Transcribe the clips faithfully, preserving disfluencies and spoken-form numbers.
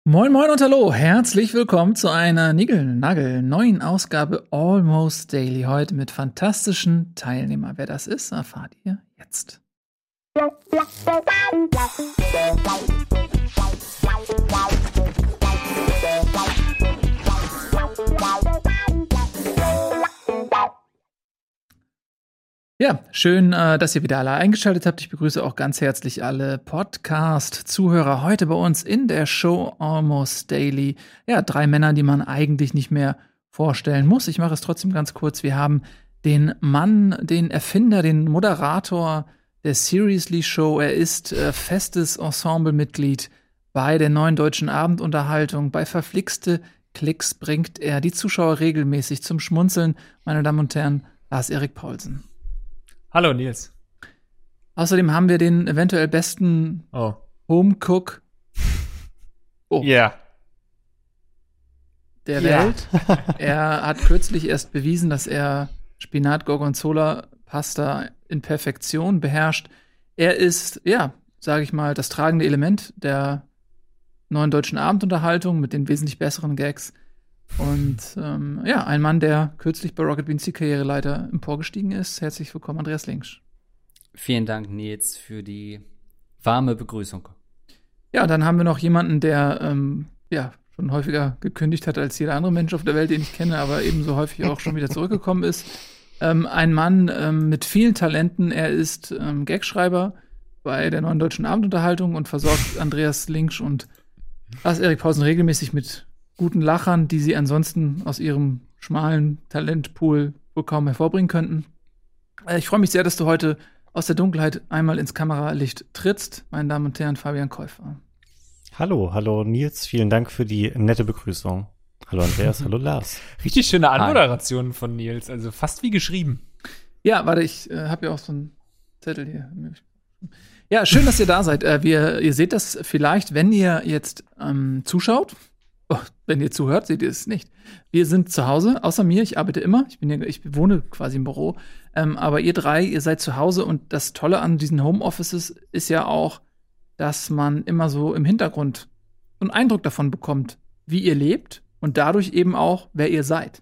Moin Moin und Hallo, herzlich willkommen zu einer Nigel-Nagel neuen Ausgabe Almost Daily. Heute mit fantastischen Teilnehmern. Wer das ist, erfahrt ihr jetzt. Ja, schön, äh, dass ihr wieder alle eingeschaltet habt. Ich begrüße auch ganz herzlich alle Podcast-Zuhörer heute bei uns in der Show Almost Daily. Ja, drei Männer, die man eigentlich nicht mehr vorstellen muss. Ich mache es trotzdem ganz kurz. Wir haben den Mann, den Erfinder, den Moderator der Seriously Show. Er ist äh, festes Ensemblemitglied bei der Neuen Deutschen Abendunterhaltung. Bei Verflixte Klicks bringt er die Zuschauer regelmäßig zum Schmunzeln. Meine Damen und Herren, Lars-Erik Paulsen. Hallo Nils. Außerdem haben wir den eventuell besten oh. Homecook oh. yeah. der ja. Welt. Er hat kürzlich erst bewiesen, dass er Spinat-Gorgonzola-Pasta in Perfektion beherrscht. Er ist, ja, sage ich mal, das tragende Element der Neuen Deutschen Abendunterhaltung mit den wesentlich besseren Gags. Und ähm, ja, ein Mann, der kürzlich bei Rocket Beans die Karriereleiter emporgestiegen ist. Herzlich willkommen, Andreas Linksch. Vielen Dank, Nils, für die warme Begrüßung. Ja, dann haben wir noch jemanden, der ähm, ja schon häufiger gekündigt hat als jeder andere Mensch auf der Welt, den ich kenne, aber ebenso häufig auch schon wieder zurückgekommen ist. Ähm, ein Mann ähm, mit vielen Talenten. Er ist ähm, Gagschreiber bei der Neuen Deutschen Abendunterhaltung und versorgt Andreas Linksch und Lars-Erik Paulsen regelmäßig mit guten Lachern, die sie ansonsten aus ihrem schmalen Talentpool wohl kaum hervorbringen könnten. Ich freue mich sehr, dass du heute aus der Dunkelheit einmal ins Kameralicht trittst, meine Damen und Herren, Fabian Käufer. Hallo, hallo Nils, vielen Dank für die nette Begrüßung. Hallo Andreas, hallo Lars. Richtig schöne Anmoderation von Nils, also fast wie geschrieben. Ja, warte, ich äh, habe ja auch so einen Zettel hier. Ja, schön, dass ihr da seid. Äh, wir, ihr seht das vielleicht, wenn ihr jetzt ähm, zuschaut. Oh, wenn ihr zuhört, seht ihr es nicht. Wir sind zu Hause, außer mir, ich arbeite immer. Ich bin ja, ich wohne quasi im Büro. Ähm, aber ihr drei, ihr seid zu Hause und das Tolle an diesen Homeoffices ist ja auch, dass man immer so im Hintergrund einen Eindruck davon bekommt, wie ihr lebt und dadurch eben auch, wer ihr seid.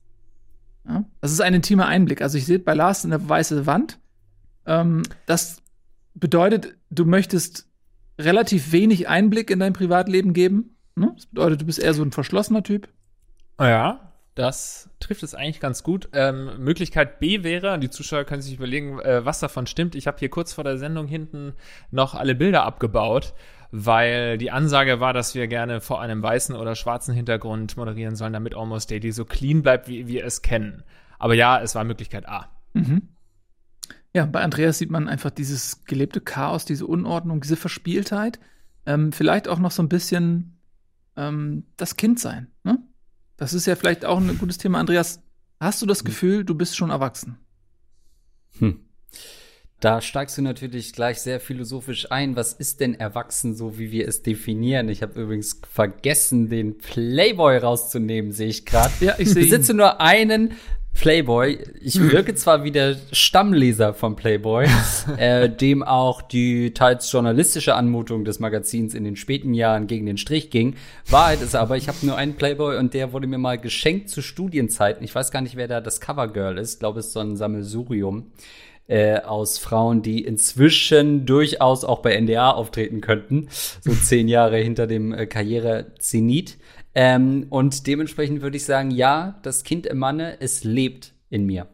Ja? Das ist ein intimer Einblick. Also ich sehe bei Lars eine weiße Wand. Ähm, das bedeutet, du möchtest relativ wenig Einblick in dein Privatleben geben. Das bedeutet, du bist eher so ein verschlossener Typ. Ja, das trifft es eigentlich ganz gut. Ähm, Möglichkeit B wäre, die Zuschauer können sich überlegen, äh, was davon stimmt. Ich habe hier kurz vor der Sendung hinten noch alle Bilder abgebaut, weil die Ansage war, dass wir gerne vor einem weißen oder schwarzen Hintergrund moderieren sollen, damit Almost Daily so clean bleibt, wie wir es kennen. Aber ja, es war Möglichkeit A. Mhm. Ja, bei Andreas sieht man einfach dieses gelebte Chaos, diese Unordnung, diese Verspieltheit. Ähm, vielleicht auch noch so ein bisschen das Kind sein, ne? Das ist ja vielleicht auch ein gutes Thema. Andreas, hast du das Gefühl, du bist schon erwachsen? Hm. Da steigst du natürlich gleich sehr philosophisch ein. Was ist denn erwachsen, so wie wir es definieren? Ich habe übrigens vergessen, den Playboy rauszunehmen, sehe ich gerade. Ja, ich sehe. Ich besitze nur einen Playboy. Ich wirke zwar wie der Stammleser vom Playboy, äh, dem auch die teils journalistische Anmutung des Magazins in den späten Jahren gegen den Strich ging. Wahrheit ist aber, ich habe nur einen Playboy und der wurde mir mal geschenkt zu Studienzeiten. Ich weiß gar nicht, wer da das Covergirl ist. Ich glaube, es ist so ein Sammelsurium äh, aus Frauen, die inzwischen durchaus auch bei N D R auftreten könnten. So zehn Jahre hinter dem äh, Karriere-Zenit. Ähm, und dementsprechend würde ich sagen, ja, das Kind im Manne, es lebt in mir.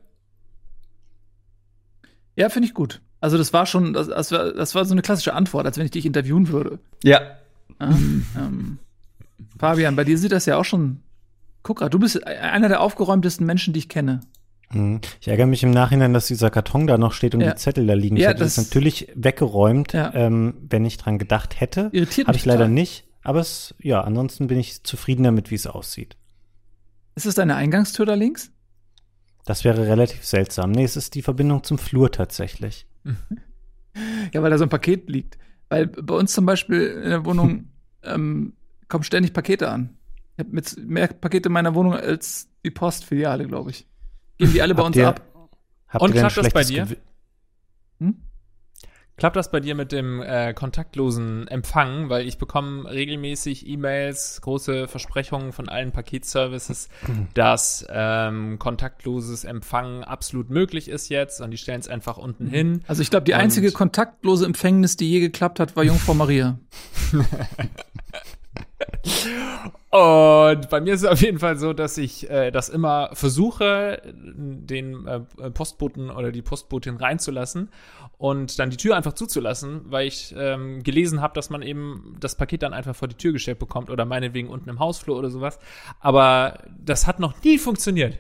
Ja, finde ich gut. Also das war schon, das, das, war, das war so eine klassische Antwort, als wenn ich dich interviewen würde. Ja. Ähm, ähm, Fabian, bei dir sieht das ja auch schon, guck mal, du bist einer der aufgeräumtesten Menschen, die ich kenne. Ich ärgere mich im Nachhinein, dass dieser Karton da noch steht und ja. die Zettel da liegen. Ich ja, hätte das, das natürlich weggeräumt, ja. ähm, wenn ich dran gedacht hätte. Irritiert Habe mich ich leider total. nicht. Aber es, ja, ansonsten bin ich zufrieden damit, wie es aussieht. Ist es deine Eingangstür da links? Das wäre relativ seltsam. Nee, es ist die Verbindung zum Flur tatsächlich. Ja, weil da so ein Paket liegt. Weil bei uns zum Beispiel in der Wohnung ähm, kommen ständig Pakete an. Ich habe mit mehr Pakete in meiner Wohnung als die Postfiliale, glaube ich. Geben die alle bei habt uns ihr, ab. Habt Und ihr denn klappt das bei schlechtes dir? Gewi- Hm? Klappt das bei dir mit dem äh, kontaktlosen Empfang? Weil ich bekomme regelmäßig E-Mails, große Versprechungen von allen Paketservices, dass ähm, kontaktloses Empfangen absolut möglich ist jetzt und die stellen es einfach unten hin. Also ich glaube, die Und- einzige kontaktlose Empfängnis, die je geklappt hat, war Jungfrau Maria. Und bei mir ist es auf jeden Fall so, dass ich äh, das immer versuche, den äh, Postboten oder die Postbotin reinzulassen und dann die Tür einfach zuzulassen, weil ich ähm, gelesen habe, dass man eben das Paket dann einfach vor die Tür gestellt bekommt oder meinetwegen unten im Hausflur oder sowas. Aber das hat noch nie funktioniert.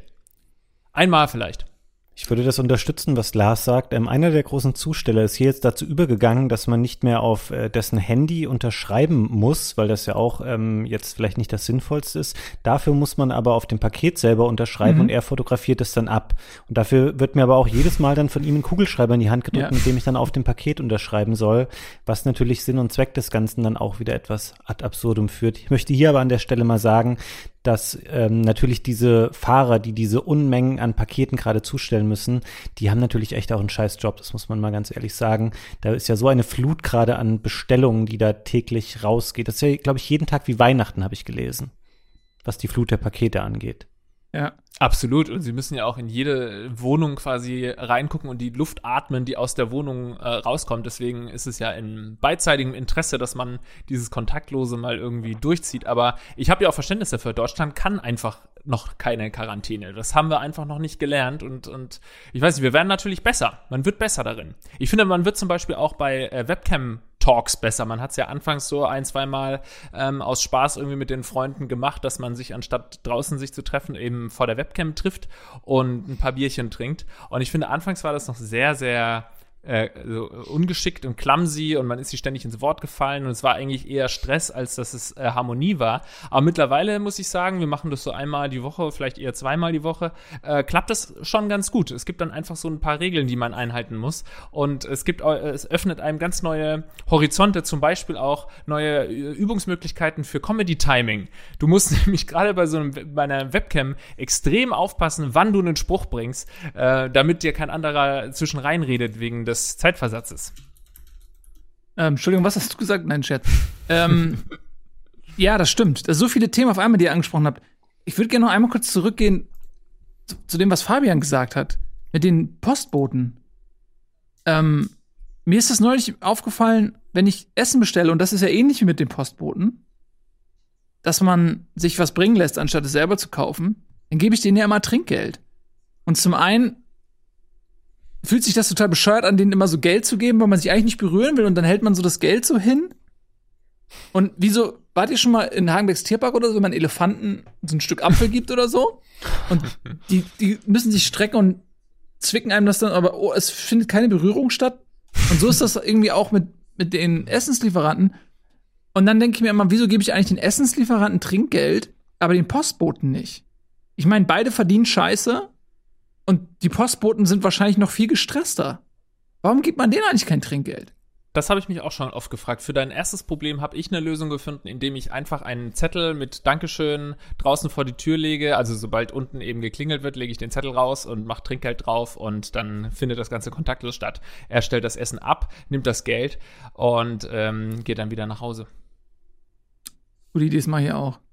Einmal vielleicht. Ich würde das unterstützen, was Lars sagt. Ähm, einer der großen Zusteller ist hier jetzt dazu übergegangen, dass man nicht mehr auf äh, dessen Handy unterschreiben muss, weil das ja auch ähm, jetzt vielleicht nicht das Sinnvollste ist. Dafür muss man aber auf dem Paket selber unterschreiben Mhm. und er fotografiert es dann ab. Und dafür wird mir aber auch jedes Mal dann von ihm ein Kugelschreiber in die Hand gedrückt, Ja. mit dem ich dann auf dem Paket unterschreiben soll, was natürlich Sinn und Zweck des Ganzen dann auch wieder etwas ad absurdum führt. Ich möchte hier aber an der Stelle mal sagen, dass ähm, natürlich diese Fahrer, die diese Unmengen an Paketen gerade zustellen müssen, die haben natürlich echt auch einen scheiß Job, das muss man mal ganz ehrlich sagen. Da ist ja so eine Flut gerade an Bestellungen, die da täglich rausgeht. Das ist ja, glaube ich, jeden Tag wie Weihnachten, habe ich gelesen, was die Flut der Pakete angeht. Ja. Absolut. Und sie müssen ja auch in jede Wohnung quasi reingucken und die Luft atmen, die aus der Wohnung äh, rauskommt. Deswegen ist es ja in beidseitigem Interesse, dass man dieses Kontaktlose mal irgendwie durchzieht. Aber ich habe ja auch Verständnis dafür. Deutschland kann einfach noch keine Quarantäne. Das haben wir einfach noch nicht gelernt. Und, und ich weiß nicht, wir werden natürlich besser. Man wird besser darin. Ich finde, man wird zum Beispiel auch bei äh, Webcam Talks besser. Man hat es ja anfangs so ein, zwei Mal ähm, aus Spaß irgendwie mit den Freunden gemacht, dass man sich anstatt draußen sich zu treffen, eben vor der Webcam trifft und ein paar Bierchen trinkt. Und ich finde, anfangs war das noch sehr, sehr äh, so ungeschickt und clumsy und man ist sich ständig ins Wort gefallen und es war eigentlich eher Stress, als dass es äh, Harmonie war. Aber mittlerweile muss ich sagen, wir machen das so einmal die Woche, vielleicht eher zweimal die Woche, äh, klappt das schon ganz gut. Es gibt dann einfach so ein paar Regeln, die man einhalten muss und es gibt, äh, es öffnet einem ganz neue Horizonte, zum Beispiel auch neue äh, Übungsmöglichkeiten für Comedy-Timing. Du musst nämlich gerade bei so einem, bei einer Webcam extrem aufpassen, wann du einen Spruch bringst, äh, damit dir kein anderer zwischen reinredet wegen des Zeitversatzes. Ähm, Entschuldigung, was hast du gesagt? Nein, Scherz. ähm, ja, das stimmt. Das sind so viele Themen auf einmal, die ihr angesprochen habt. Ich würde gerne noch einmal kurz zurückgehen zu, zu dem, was Fabian gesagt hat. Mit den Postboten. Ähm, mir ist das neulich aufgefallen, wenn ich Essen bestelle, und das ist ja ähnlich wie mit den Postboten, dass man sich was bringen lässt, anstatt es selber zu kaufen, dann gebe ich denen ja immer Trinkgeld. Und zum einen fühlt sich das total bescheuert an, denen immer so Geld zu geben, weil man sich eigentlich nicht berühren will und dann hält man so das Geld so hin. Und wieso, wart ihr schon mal in Hagenbecks Tierpark oder so, wenn man Elefanten so ein Stück Apfel gibt oder so? Und die, die müssen sich strecken und zwicken einem das dann, aber oh, es findet keine Berührung statt. Und so ist das irgendwie auch mit, mit den Essenslieferanten. Und dann denke ich mir immer, wieso gebe ich eigentlich den Essenslieferanten Trinkgeld, aber den Postboten nicht? Ich meine, beide verdienen Scheiße. Und die Postboten sind wahrscheinlich noch viel gestresster. Warum gibt man denen eigentlich kein Trinkgeld? Das habe ich mich auch schon oft gefragt. Für dein erstes Problem habe ich eine Lösung gefunden, indem ich einfach einen Zettel mit Dankeschön draußen vor die Tür lege. Also sobald unten eben geklingelt wird, lege ich den Zettel raus und mache Trinkgeld drauf und dann findet das Ganze kontaktlos statt. Er stellt das Essen ab, nimmt das Geld und ähm, geht dann wieder nach Hause. Gute Idee ist mal hier auch.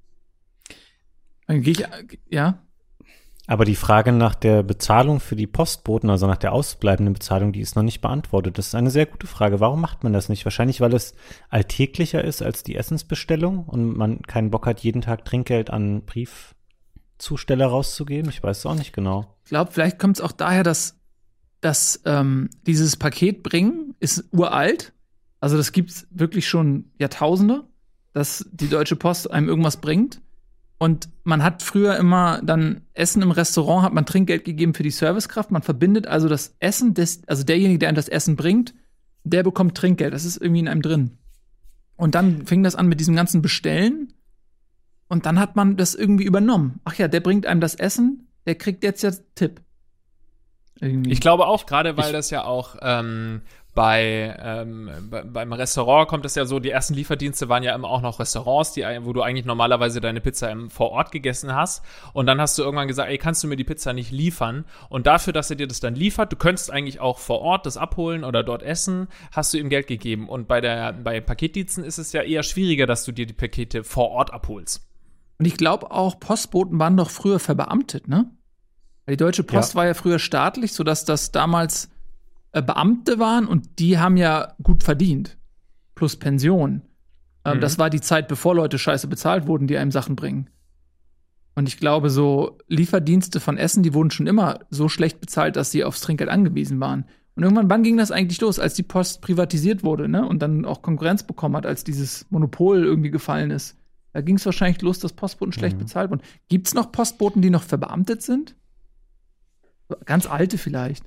Dann gehe ich, ja. Aber die Frage nach der Bezahlung für die Postboten, also nach der ausbleibenden Bezahlung, die ist noch nicht beantwortet. Das ist eine sehr gute Frage. Warum macht man das nicht? Wahrscheinlich, weil es alltäglicher ist als die Essensbestellung und man keinen Bock hat, jeden Tag Trinkgeld an Briefzusteller rauszugeben. Ich weiß es auch nicht genau. Ich glaube, vielleicht kommt es auch daher, dass, dass ähm, dieses Paket bringen ist uralt. Also das gibt's wirklich schon Jahrtausende, dass die Deutsche Post einem irgendwas bringt. Und man hat früher immer dann Essen im Restaurant, hat man Trinkgeld gegeben für die Servicekraft. Man verbindet also das Essen, des, also derjenige, der einem das Essen bringt, der bekommt Trinkgeld. Das ist irgendwie in einem drin. Und dann fing das an mit diesem ganzen Bestellen. Und dann hat man das irgendwie übernommen. Ach ja, der bringt einem das Essen, der kriegt jetzt ja Tipp. Irgendwie. Ich glaube auch, gerade weil das ja auch ähm, Bei, ähm, bei, beim Restaurant kommt es ja so, die ersten Lieferdienste waren ja immer auch noch Restaurants, die, wo du eigentlich normalerweise deine Pizza im, vor Ort gegessen hast. Und dann hast du irgendwann gesagt, ey, kannst du mir die Pizza nicht liefern? Und dafür, dass er dir das dann liefert, du könntest eigentlich auch vor Ort das abholen oder dort essen, hast du ihm Geld gegeben. Und bei der bei Paketdiensten ist es ja eher schwieriger, dass du dir die Pakete vor Ort abholst. Und ich glaube auch, Postboten waren doch früher verbeamtet, ne? Weil die Deutsche Post Ja. war ja früher staatlich, sodass das damals äh, Beamte waren und die haben ja gut verdient. Plus Pension. Ähm, Mhm. Das war die Zeit, bevor Leute scheiße bezahlt wurden, die einem Sachen bringen. Und ich glaube, so Lieferdienste von Essen, die wurden schon immer so schlecht bezahlt, dass sie aufs Trinkgeld angewiesen waren. Und irgendwann, wann ging das eigentlich los? Als die Post privatisiert wurde, ne? Und dann auch Konkurrenz bekommen hat, als dieses Monopol irgendwie gefallen ist. Da ging es wahrscheinlich los, dass Postboten schlecht Mhm. bezahlt wurden. Gibt es noch Postboten, die noch verbeamtet sind? So ganz alte vielleicht.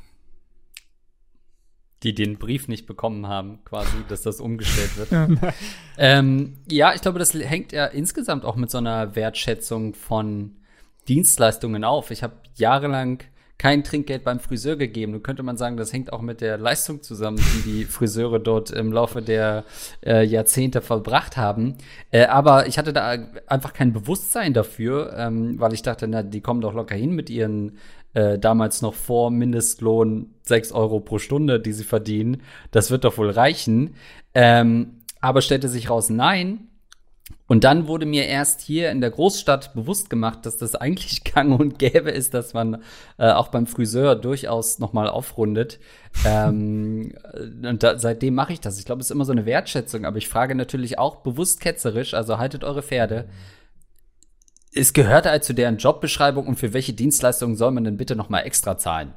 Die den Brief nicht bekommen haben, quasi, dass das umgestellt wird. Ja. Ähm, ja, ich glaube, das hängt ja insgesamt auch mit so einer Wertschätzung von Dienstleistungen auf. Ich habe jahrelang kein Trinkgeld beim Friseur gegeben. Nun könnte man sagen, das hängt auch mit der Leistung zusammen, die die Friseure dort im Laufe der äh, Jahrzehnte vollbracht haben. Äh, aber ich hatte da einfach kein Bewusstsein dafür, ähm, weil ich dachte, na, die kommen doch locker hin mit ihren äh, damals noch vor Mindestlohn sechs Euro pro Stunde, die sie verdienen. Das wird doch wohl reichen. Ähm, aber stellte sich raus, nein. Und dann wurde mir erst hier in der Großstadt bewusst gemacht, dass das eigentlich gang und gäbe ist, dass man äh, auch beim Friseur durchaus noch mal aufrundet. ähm, und da, seitdem mache ich das. Ich glaube, es ist immer so eine Wertschätzung. Aber ich frage natürlich auch bewusst ketzerisch, also haltet eure Pferde. Es gehört halt zu deren Jobbeschreibung und für welche Dienstleistungen soll man denn bitte noch mal extra zahlen?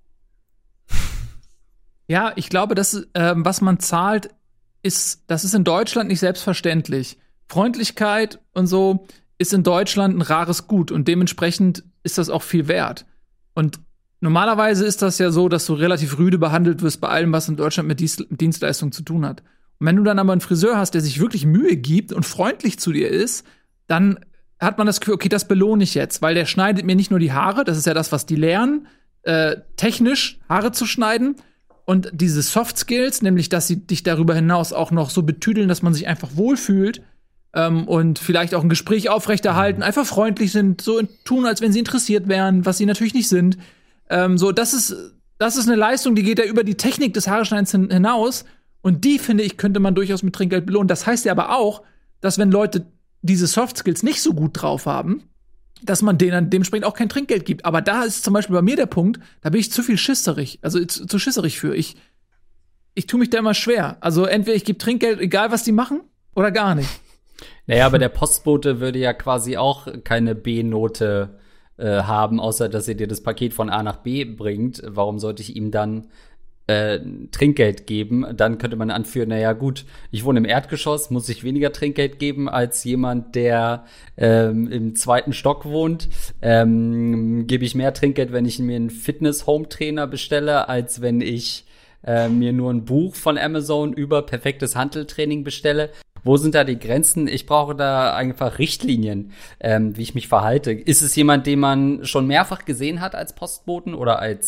Ja, ich glaube, das, ähm, was man zahlt, ist, das ist in Deutschland nicht selbstverständlich. Freundlichkeit und so ist in Deutschland ein rares Gut und dementsprechend ist das auch viel wert. Und normalerweise ist das ja so, dass du relativ rüde behandelt wirst bei allem, was in Deutschland mit Dienst- Dienstleistung zu tun hat. Und wenn du dann aber einen Friseur hast, der sich wirklich Mühe gibt und freundlich zu dir ist, dann hat man das Gefühl, okay, das belohne ich jetzt, weil der schneidet mir nicht nur die Haare, das ist ja das, was die lernen, äh, technisch Haare zu schneiden, und diese Soft Skills, nämlich, dass sie dich darüber hinaus auch noch so betüdeln, dass man sich einfach wohlfühlt ähm, und vielleicht auch ein Gespräch aufrechterhalten, einfach freundlich sind, so tun, als wenn sie interessiert wären, was sie natürlich nicht sind. Ähm, so, das ist, das ist eine Leistung, die geht ja über die Technik des Haareschneidens hin hinaus. Und die, finde ich, könnte man durchaus mit Trinkgeld belohnen. Das heißt ja aber auch, dass wenn Leute diese Soft Skills nicht so gut drauf haben, dass man denen dann dementsprechend auch kein Trinkgeld gibt. Aber da ist zum Beispiel bei mir der Punkt, da bin ich zu viel schisserig, also zu, zu schisserig für. Ich, ich tue mich da immer schwer. Also entweder ich gebe Trinkgeld, egal was die machen, oder gar nicht. Naja, aber der Postbote würde ja quasi auch keine B-Note äh, haben, außer dass er dir das Paket von A nach B bringt. Warum sollte ich ihm dann äh, Trinkgeld geben? Dann könnte man anführen, naja gut, ich wohne im Erdgeschoss, muss ich weniger Trinkgeld geben als jemand, der ähm, im zweiten Stock wohnt. Ähm, gebe ich mehr Trinkgeld, wenn ich mir einen Fitness-Home-Trainer bestelle, als wenn ich äh, mir nur ein Buch von Amazon über perfektes Hanteltraining bestelle. Wo sind da die Grenzen? Ich brauche da einfach Richtlinien, ähm, wie ich mich verhalte. Ist es jemand, den man schon mehrfach gesehen hat als Postboten oder als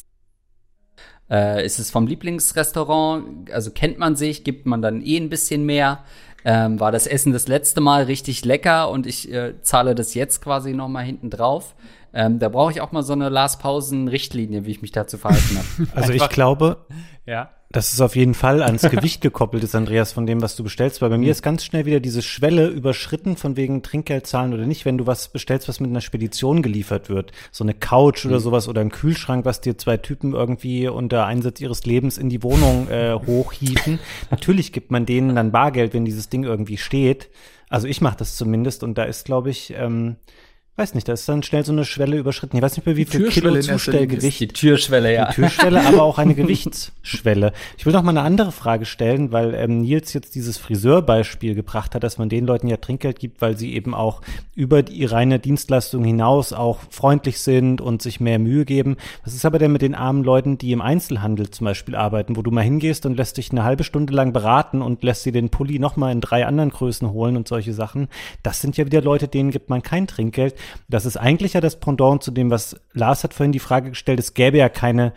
äh, ist es vom Lieblingsrestaurant? Also kennt man sich, gibt man dann eh ein bisschen mehr? Ähm, war das Essen das letzte Mal richtig lecker und ich äh, zahle das jetzt quasi noch mal hinten drauf? Ähm, da brauche ich auch mal so eine Lars-Pausen-Richtlinie, wie ich mich dazu verhalten habe. Also ich glaube, Ja. dass es auf jeden Fall ans Gewicht gekoppelt ist, Andreas, von dem, was du bestellst. Weil bei mir ist ganz schnell wieder diese Schwelle überschritten, von wegen Trinkgeld zahlen oder nicht, wenn du was bestellst, was mit einer Spedition geliefert wird. So eine Couch oder sowas oder ein Kühlschrank, was dir zwei Typen irgendwie unter Einsatz ihres Lebens in die Wohnung äh, hochhieven. Natürlich gibt man denen dann Bargeld, wenn dieses Ding irgendwie steht. Also ich mache das zumindest und da ist, glaube ich, ähm, weiß nicht, da ist dann schnell so eine Schwelle überschritten. Ich weiß nicht mehr, wie viel Türschwelle Kilo in erster Linie ist Zustellgewicht. Die Türschwelle, ja. Die Türschwelle, aber auch eine Gewichtsschwelle. Ich will noch mal eine andere Frage stellen, weil ähm, Nils jetzt dieses Friseurbeispiel gebracht hat, dass man den Leuten ja Trinkgeld gibt, weil sie eben auch über die reine Dienstleistung hinaus auch freundlich sind und sich mehr Mühe geben. Was ist aber denn mit den armen Leuten, die im Einzelhandel zum Beispiel arbeiten, wo du mal hingehst und lässt dich eine halbe Stunde lang beraten und lässt dir den Pulli noch mal in drei anderen Größen holen und solche Sachen? Das sind ja wieder Leute, denen gibt man kein Trinkgeld. Das ist eigentlich ja das Pendant zu dem, was Lars hat vorhin die Frage gestellt, es gäbe ja keine,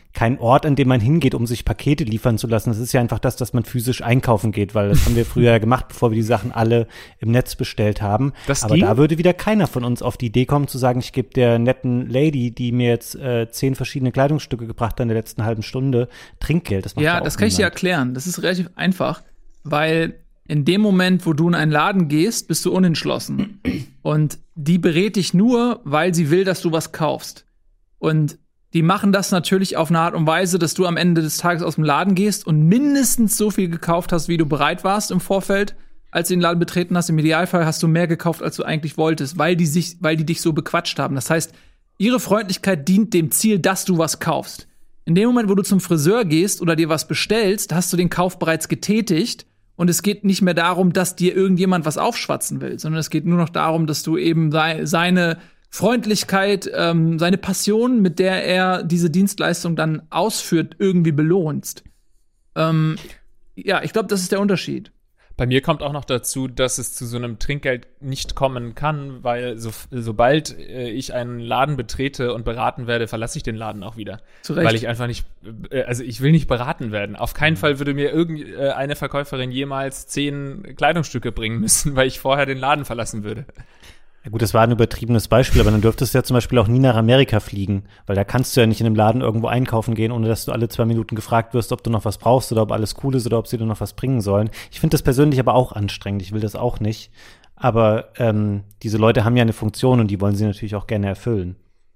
kein Ort, an dem man hingeht, um sich Pakete liefern zu lassen. Das ist ja einfach das, dass man physisch einkaufen geht, weil das haben wir früher ja gemacht, bevor wir die Sachen alle im Netz bestellt haben. Das Aber ging? da würde wieder keiner von uns auf die Idee kommen, zu sagen, ich gebe der netten Lady, die mir jetzt äh, zehn verschiedene Kleidungsstücke gebracht hat in der letzten halben Stunde, Trinkgeld. Das macht Ja, auch das kann ich dir niemand. erklären. Das ist relativ einfach, weil in dem Moment, wo du in einen Laden gehst, bist du unentschlossen. Und die berät dich nur, weil sie will, dass du was kaufst. Und die machen das natürlich auf eine Art und Weise, dass du am Ende des Tages aus dem Laden gehst und mindestens so viel gekauft hast, wie du bereit warst im Vorfeld, als du den Laden betreten hast. Im Idealfall hast du mehr gekauft, als du eigentlich wolltest, weil die sich, weil die dich so bequatscht haben. Das heißt, ihre Freundlichkeit dient dem Ziel, dass du was kaufst. In dem Moment, wo du zum Friseur gehst oder dir was bestellst, hast du den Kauf bereits getätigt und es geht nicht mehr darum, dass dir irgendjemand was aufschwatzen will, sondern es geht nur noch darum, dass du eben sei, seine Freundlichkeit, ähm, seine Passion, mit der er diese Dienstleistung dann ausführt, irgendwie belohnst. Ähm, ja, ich glaube, das ist der Unterschied. Bei mir kommt auch noch dazu, dass es zu so einem Trinkgeld nicht kommen kann, weil so, sobald äh, ich einen Laden betrete und beraten werde, verlasse ich den Laden auch wieder. Zu Recht. Weil ich einfach nicht, äh, also ich will nicht beraten werden. Auf keinen Fall würde mir irgendeine Verkäuferin jemals zehn Kleidungsstücke bringen müssen, weil ich vorher den Laden verlassen würde. Ja gut, das war ein übertriebenes Beispiel, aber dann dürftest du ja zum Beispiel auch nie nach Amerika fliegen, weil da kannst du ja nicht in einem Laden irgendwo einkaufen gehen, ohne dass du alle zwei Minuten gefragt wirst, ob du noch was brauchst oder ob alles cool ist oder ob sie dir noch was bringen sollen. Ich finde das persönlich aber auch anstrengend, ich will das auch nicht. Aber ähm, diese Leute haben ja eine Funktion und die wollen sie natürlich auch gerne erfüllen.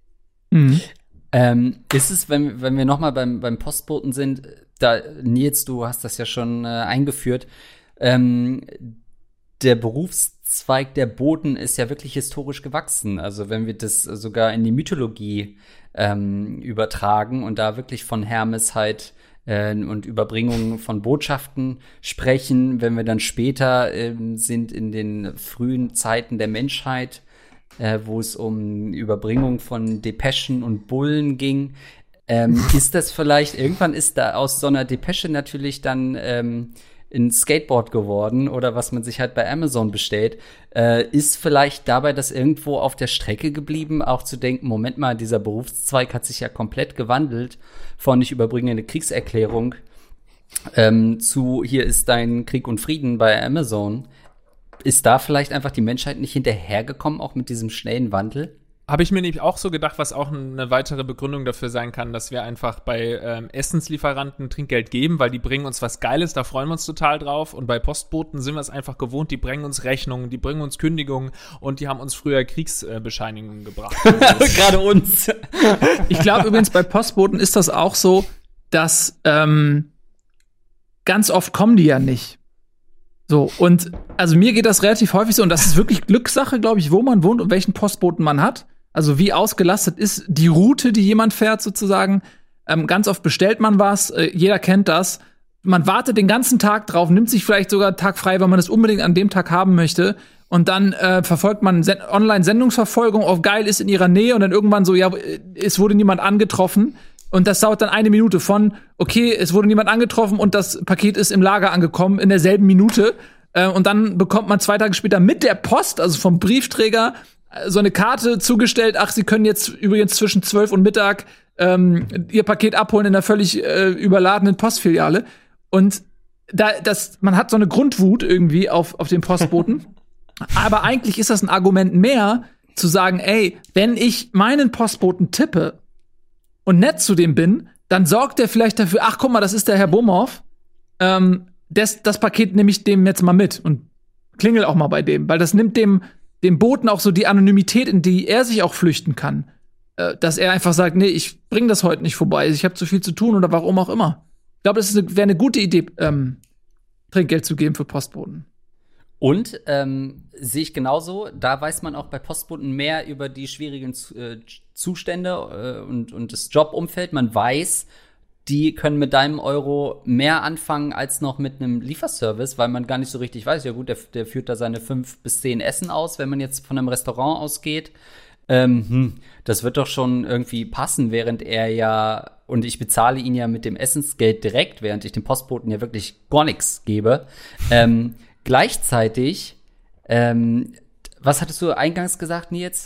Mhm. Ähm, ist es, wenn, wenn wir noch mal beim, beim Postboten sind, da, Nils, du hast das ja schon äh, eingeführt, ähm, der Berufszweig der Boten ist ja wirklich historisch gewachsen. Also wenn wir das sogar in die Mythologie ähm, übertragen und da wirklich von Hermes halt äh, und Überbringung von Botschaften sprechen, wenn wir dann später äh, sind in den frühen Zeiten der Menschheit, äh, wo es um Überbringung von Depeschen und Bullen ging, ähm, ist das vielleicht, irgendwann ist da aus so einer Depesche natürlich dann ähm, ein Skateboard geworden oder was man sich halt bei Amazon bestellt, äh, ist vielleicht dabei das irgendwo auf der Strecke geblieben, auch zu denken, Moment mal, dieser Berufszweig hat sich ja komplett gewandelt von ich überbringe eine Kriegserklärung ähm, zu hier ist dein Krieg und Frieden bei Amazon. Ist da vielleicht einfach die Menschheit nicht hinterhergekommen, auch mit diesem schnellen Wandel? Habe ich mir nämlich auch so gedacht, was auch eine weitere Begründung dafür sein kann, dass wir einfach bei ähm, Essenslieferanten Trinkgeld geben, weil die bringen uns was Geiles, da freuen wir uns total drauf. Und bei Postboten sind wir es einfach gewohnt, die bringen uns Rechnungen, die bringen uns Kündigungen und die haben uns früher Kriegsbescheinigungen gebracht. Gerade uns. Ich glaube übrigens, bei Postboten ist das auch so, dass ähm, ganz oft kommen die ja nicht. So, und also mir geht das relativ häufig so, und das ist wirklich Glückssache, glaube ich, wo man wohnt und welchen Postboten man hat. Also wie ausgelastet ist die Route, die jemand fährt, sozusagen. Ähm, ganz oft bestellt man was, äh, jeder kennt das. Man wartet den ganzen Tag drauf, nimmt sich vielleicht sogar einen Tag frei, weil man das unbedingt an dem Tag haben möchte. Und dann äh, verfolgt man Sen- Online-Sendungsverfolgung, auf geil ist in ihrer Nähe und dann irgendwann so, ja, es wurde niemand angetroffen. Und das dauert dann eine Minute von, okay, es wurde niemand angetroffen und das Paket ist im Lager angekommen in derselben Minute. Äh, und dann bekommt man zwei Tage später mit der Post, also vom Briefträger, so eine Karte zugestellt. Ach, Sie können jetzt übrigens zwischen zwölf und Mittag ähm, Ihr Paket abholen in einer völlig äh, überladenen Postfiliale. Und da, das, man hat so eine Grundwut irgendwie auf, auf den Postboten. Aber eigentlich ist das ein Argument mehr, zu sagen, ey, wenn ich meinen Postboten tippe und nett zu dem bin, dann sorgt der vielleicht dafür, ach, guck mal, das ist der Herr Bomhoff, ähm, das, das Paket nehme ich dem jetzt mal mit und klingel auch mal bei dem, weil das nimmt dem, dem Boten auch so die Anonymität, in die er sich auch flüchten kann. Äh, dass er einfach sagt, nee, ich bring das heute nicht vorbei, ich habe zu viel zu tun oder warum auch immer. Ich glaube, das wäre eine gute Idee, ähm, Trinkgeld zu geben für Postboten. Und ähm, sehe ich genauso, da weiß man auch bei Postboten mehr über die schwierigen äh, Zustände äh, und, und das Jobumfeld. Man weiß, die können mit deinem Euro mehr anfangen als noch mit einem Lieferservice, weil man gar nicht so richtig weiß, ja gut, der, der führt da seine fünf bis zehn Essen aus, wenn man jetzt von einem Restaurant ausgeht. Ähm, hm, das wird doch schon irgendwie passen, während er ja, und ich bezahle ihn ja mit dem Essensgeld direkt, während ich dem Postboten ja wirklich gar nichts gebe. Ähm, gleichzeitig, ähm, was hattest du eingangs gesagt, Nils?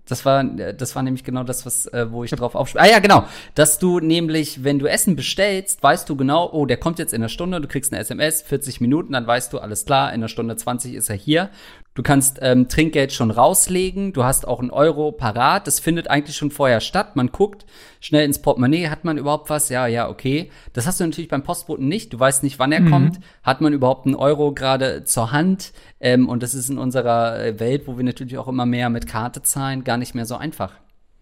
Das war, das war nämlich genau das, was, äh, wo ich drauf aufspiele. Ah ja, genau. Dass du nämlich, wenn du Essen bestellst, weißt du genau, oh, der kommt jetzt in einer Stunde, du kriegst eine S M S, vierzig Minuten, dann weißt du, alles klar, in einer Stunde zwanzig ist er hier. Du kannst ähm, Trinkgeld schon rauslegen, du hast auch einen Euro parat, das findet eigentlich schon vorher statt. Man guckt schnell ins Portemonnaie, hat man überhaupt was? Ja, ja, okay. Das hast du natürlich beim Postboten nicht, du weißt nicht, wann er mhm. kommt. Hat man überhaupt einen Euro gerade zur Hand? Ähm, und das ist in unserer Welt, wo wir natürlich auch immer mehr mit Karte zahlen, gar nicht mehr so einfach.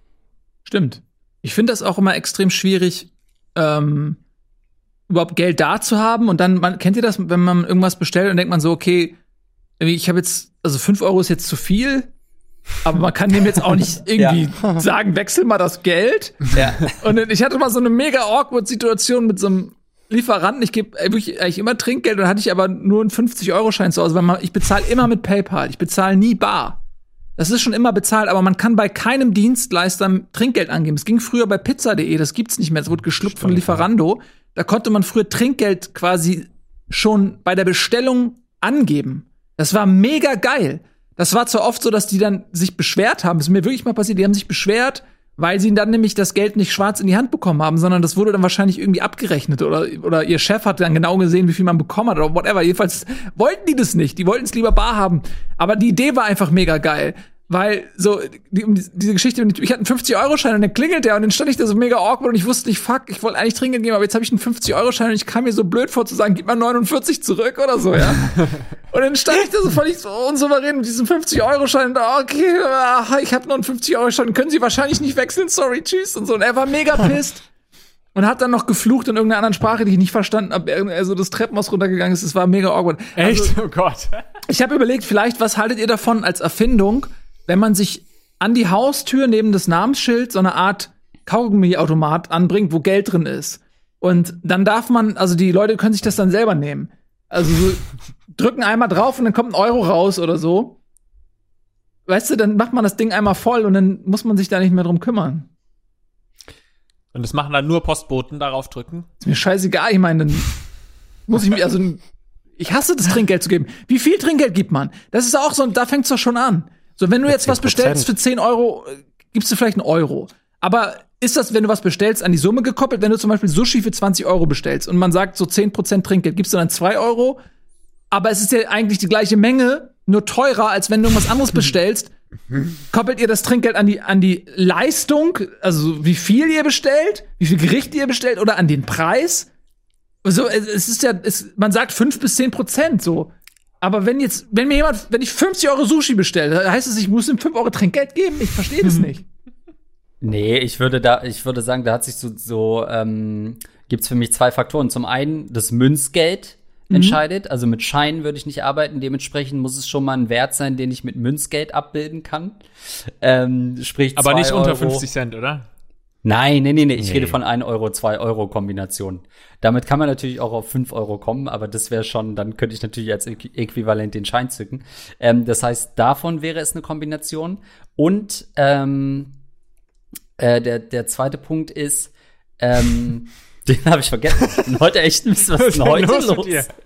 Stimmt. Ich finde das auch immer extrem schwierig, ähm, überhaupt Geld da zu haben. Und dann, man, kennt ihr das, wenn man irgendwas bestellt und denkt man so, okay, ich habe jetzt, also fünf Euro ist jetzt zu viel, aber man kann dem jetzt auch nicht irgendwie ja. sagen, wechsel mal das Geld. Ja. Und ich hatte mal so eine mega awkward Situation mit so einem Lieferanten. Ich gebe wirklich eigentlich immer Trinkgeld, und dann hatte ich aber nur einen fünfzig-Euro-Schein zu Hause, weil man, ich bezahle immer mit PayPal. Ich bezahle nie bar. Das ist schon immer bezahlt, aber man kann bei keinem Dienstleister Trinkgeld angeben. Es ging früher bei Pizza punkt de, das gibt's nicht mehr. Es wurde geschluckt von Lieferando. Da konnte man früher Trinkgeld quasi schon bei der Bestellung angeben. Das war mega geil. Das war zwar oft so, dass die dann sich beschwert haben. Das ist mir wirklich mal passiert. Die haben sich beschwert, weil sie dann nämlich das Geld nicht schwarz in die Hand bekommen haben, sondern das wurde dann wahrscheinlich irgendwie abgerechnet. Oder, oder ihr Chef hat dann genau gesehen, wie viel man bekommen hat oder whatever. Jedenfalls wollten die das nicht. Die wollten es lieber bar haben. Aber die Idee war einfach mega geil. Weil so, die, diese Geschichte, ich hatte einen fünfzig-Euro-Schein und dann klingelt der und dann stand ich da so mega awkward und ich wusste nicht, fuck, ich wollte eigentlich Trinkgeld geben, aber jetzt habe ich einen fünfzig-Euro-Schein und ich kam mir so blöd vor zu sagen, gib mal neunundvierzig zurück oder so, ja. Und dann stand ich da so völlig so unsouverän mit diesem fünfzig-Euro-Schein und da, okay, ich habe noch einen fünfzig-Euro-Schein, können Sie wahrscheinlich nicht wechseln, sorry, tschüss und so. Und er war mega pissed und hat dann noch geflucht in irgendeiner anderen Sprache, die ich nicht verstanden habe, also das Treppenhaus runtergegangen ist, es war mega awkward. Echt? Also, oh Gott. Ich habe überlegt, vielleicht, was haltet ihr davon als Erfindung, wenn man sich an die Haustür neben das Namensschild so eine Art Kaugummiautomat anbringt, wo Geld drin ist. Und dann darf man, also die Leute können sich das dann selber nehmen. Also so drücken einmal drauf und dann kommt ein Euro raus oder so. Weißt du, dann macht man das Ding einmal voll und dann muss man sich da nicht mehr drum kümmern. Und das machen dann nur Postboten, darauf drücken? Ist mir scheißegal, ich meine, dann muss ich mir, also ich hasse das Trinkgeld zu geben. Wie viel Trinkgeld gibt man? Das ist auch so, da fängt's doch schon an. So, wenn du jetzt was bestellst für zehn Euro, gibst du vielleicht einen Euro. Aber ist das, wenn du was bestellst, an die Summe gekoppelt? Wenn du zum Beispiel Sushi für zwanzig Euro bestellst und man sagt so zehn Prozent Trinkgeld, gibst du dann zwei Euro? Aber es ist ja eigentlich die gleiche Menge, nur teurer, als wenn du irgendwas anderes bestellst. Koppelt ihr das Trinkgeld an die, an die Leistung, also wie viel ihr bestellt, wie viel Gericht ihr bestellt oder an den Preis? So, es ist ja, es, man sagt fünf bis zehn Prozent so. Aber wenn jetzt, wenn mir jemand, wenn ich fünfzig Euro Sushi bestelle, heißt es, ich muss ihm fünf Euro Trinkgeld geben? Ich verstehe das nicht. Nee, ich würde da, ich würde sagen, da hat sich so, so ähm, gibt's für mich zwei Faktoren. Zum einen, das Münzgeld mhm. entscheidet. Also mit Scheinen würde ich nicht arbeiten. Dementsprechend muss es schon mal ein Wert sein, den ich mit Münzgeld abbilden kann. Ähm, sprich Aber nicht Euro. unter fünfzig Cent, oder? Nein, nee, nee, nee. Ich nee. rede von ein Euro, zwei Euro Kombination. Damit kann man natürlich auch auf fünf Euro kommen, aber das wäre schon, dann könnte ich natürlich als Äqu- Äquivalent den Schein zücken. Ähm, das heißt, davon wäre es eine Kombination. Und ähm, äh, der, der zweite Punkt ist, ähm, den habe ich vergessen. Ich bin heute echt ein bisschen, was ist denn heute los? los?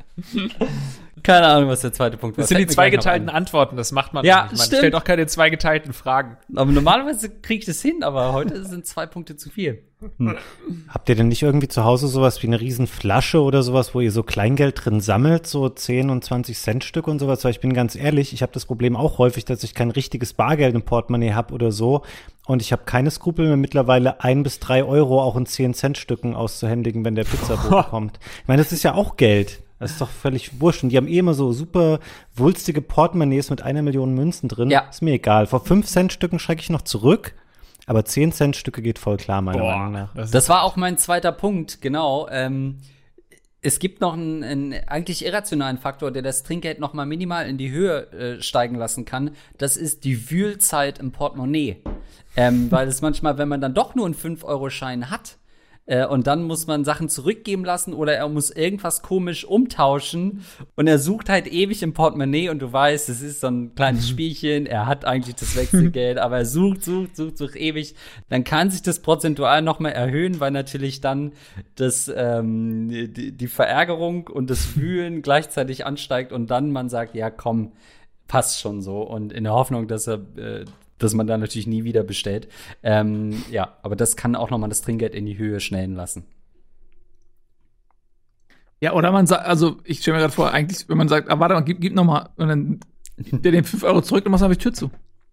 Keine Ahnung, was der zweite Punkt war. Das sind die zweigeteilten Antworten, das macht man ja, nicht. Man stimmt. stellt auch keine zweigeteilten Fragen. Aber normalerweise kriege ich das hin, aber heute sind zwei Punkte zu viel. Hm. Habt ihr denn nicht irgendwie zu Hause sowas wie eine riesen Flasche oder sowas, wo ihr so Kleingeld drin sammelt, so zehn und zwanzig Cent Stück und sowas? Weil ich bin ganz ehrlich, ich habe das Problem auch häufig, dass ich kein richtiges Bargeld im Portemonnaie habe oder so. Und ich habe keine Skrupel mehr, mittlerweile ein bis drei Euro auch in zehn Cent Stücken auszuhändigen, wenn der Pizzabote kommt. Ich meine, das ist ja auch Geld. Das ist doch völlig wurscht. Und die haben eh immer so super wulstige Portemonnaies mit einer Million Münzen drin. Ja. Ist mir egal. Vor fünf Cent Stücken schrecke ich noch zurück. Aber zehn Cent Stücke geht voll klar, meiner Boah, Meinung nach. Das, das war auch mein zweiter Punkt, genau. Ähm, es gibt noch einen, einen eigentlich irrationalen Faktor, der das Trinkgeld noch mal minimal in die Höhe äh, steigen lassen kann. Das ist die Wühlzeit im Portemonnaie. Ähm, weil es manchmal, wenn man dann doch nur einen fünf Euro Schein hat, Äh, und dann muss man Sachen zurückgeben lassen oder er muss irgendwas komisch umtauschen und er sucht halt ewig im Portemonnaie und du weißt, es ist so ein kleines Spielchen, er hat eigentlich das Wechselgeld, aber er sucht, sucht, sucht, sucht ewig. Dann kann sich das prozentual noch mal erhöhen, weil natürlich dann das, ähm, die, die Verärgerung und das Wühlen gleichzeitig ansteigt und dann man sagt, ja komm, passt schon so und in der Hoffnung, dass er äh, dass man da natürlich nie wieder bestellt. Ähm, ja, aber das kann auch noch mal das Trinkgeld in die Höhe schnellen lassen. Ja, oder man sagt, also ich stelle mir gerade vor, eigentlich, wenn man sagt, ah, warte mal, gib, gib noch mal, und dann gibt der den fünf Euro zurück, dann machst du einfach die Tür zu.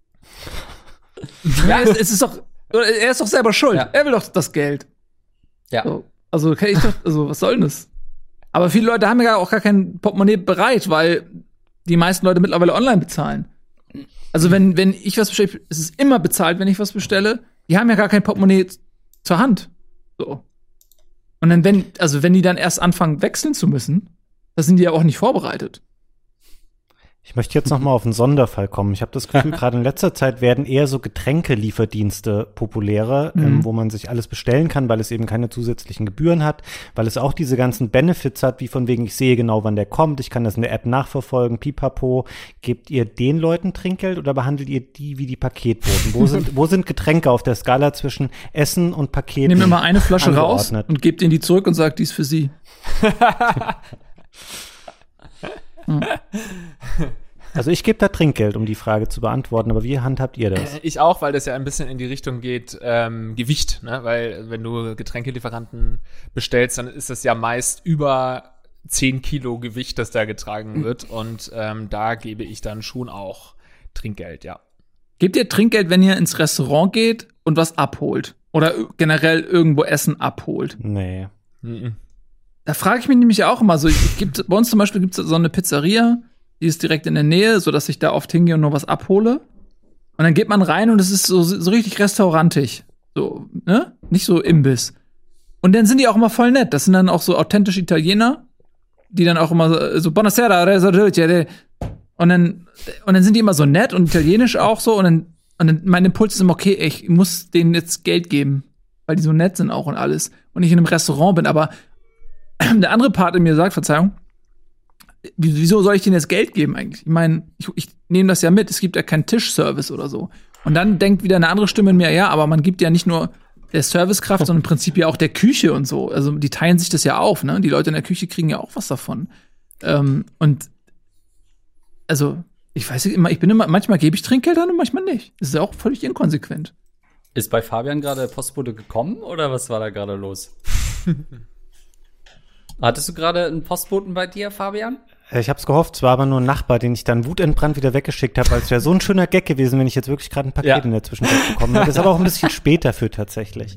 Ja, es, es ist doch, er ist doch selber schuld. Ja. Er will doch das Geld. Ja. So, also kann ich doch, also was soll denn das? Aber viele Leute haben ja auch gar kein Portemonnaie bereit, weil die meisten Leute mittlerweile online bezahlen. Also wenn, wenn ich was bestelle, ist es immer bezahlt, wenn ich was bestelle. Die haben ja gar kein Portemonnaie zur Hand. So. Und dann, wenn, also wenn die dann erst anfangen, wechseln zu müssen, da sind die ja auch nicht vorbereitet. Ich möchte jetzt noch mal auf einen Sonderfall kommen. Ich habe das Gefühl, gerade in letzter Zeit werden eher so Getränkelieferdienste populärer, mhm. ähm, wo man sich alles bestellen kann, weil es eben keine zusätzlichen Gebühren hat, weil es auch diese ganzen Benefits hat, wie von wegen, ich sehe genau, wann der kommt, ich kann das in der App nachverfolgen, pipapo. Gebt ihr den Leuten Trinkgeld oder behandelt ihr die wie die Paketboten? Wo sind, wo sind Getränke auf der Skala zwischen Essen und Paketen? Nehmt mir mal eine Flasche raus und gebt ihnen die zurück und sagt, die ist für sie. Also ich gebe da Trinkgeld, um die Frage zu beantworten, aber wie handhabt ihr das? Ich auch, weil das ja ein bisschen in die Richtung geht, ähm, Gewicht, ne? Weil wenn du Getränkelieferanten bestellst, dann ist das ja meist über zehn Kilo Gewicht, das da getragen wird und ähm, da gebe ich dann schon auch Trinkgeld, ja. Gebt ihr Trinkgeld, wenn ihr ins Restaurant geht und was abholt? Oder generell irgendwo Essen abholt? Nee. Mhm. Da frage ich mich nämlich auch immer so, ich, gibt, bei uns zum Beispiel gibt es so eine Pizzeria, die ist direkt in der Nähe, so dass ich da oft hingehe und nur was abhole. Und dann geht man rein und es ist so, so richtig restaurantig. So, ne? Nicht so Imbiss. Und dann sind die auch immer voll nett. Das sind dann auch so authentische Italiener, die dann auch immer so, Buonasera, und dann, und dann sind die immer so nett und italienisch auch so. Und dann, und dann mein Impuls ist immer, okay, ich muss denen jetzt Geld geben, weil die so nett sind auch und alles. Und ich in einem Restaurant bin, aber der andere Part in mir sagt, Verzeihung, wieso soll ich denen jetzt Geld geben eigentlich? Ich meine, ich, ich nehme das ja mit, es gibt ja keinen Tischservice oder so. Und dann denkt wieder eine andere Stimme in mir, ja, aber man gibt ja nicht nur der Servicekraft, sondern im Prinzip ja auch der Küche und so. Also die teilen sich das ja auf, ne? Die Leute in der Küche kriegen ja auch was davon. Ähm, und also, ich weiß nicht immer, ich bin immer, manchmal gebe ich Trinkgeld an und manchmal nicht. Das ist ja auch völlig inkonsequent. Ist bei Fabian gerade der Postbote gekommen oder was war da gerade los? Hattest du gerade einen Postboten bei dir, Fabian? Ich hab's gehofft, es war aber nur ein Nachbar, den ich dann wutentbrannt wieder weggeschickt habe, weil es wäre so ein schöner Gag gewesen, wenn ich jetzt wirklich gerade ein Paket ja. in der Zwischenzeit bekommen hätte. Das ist aber auch ein bisschen später für tatsächlich.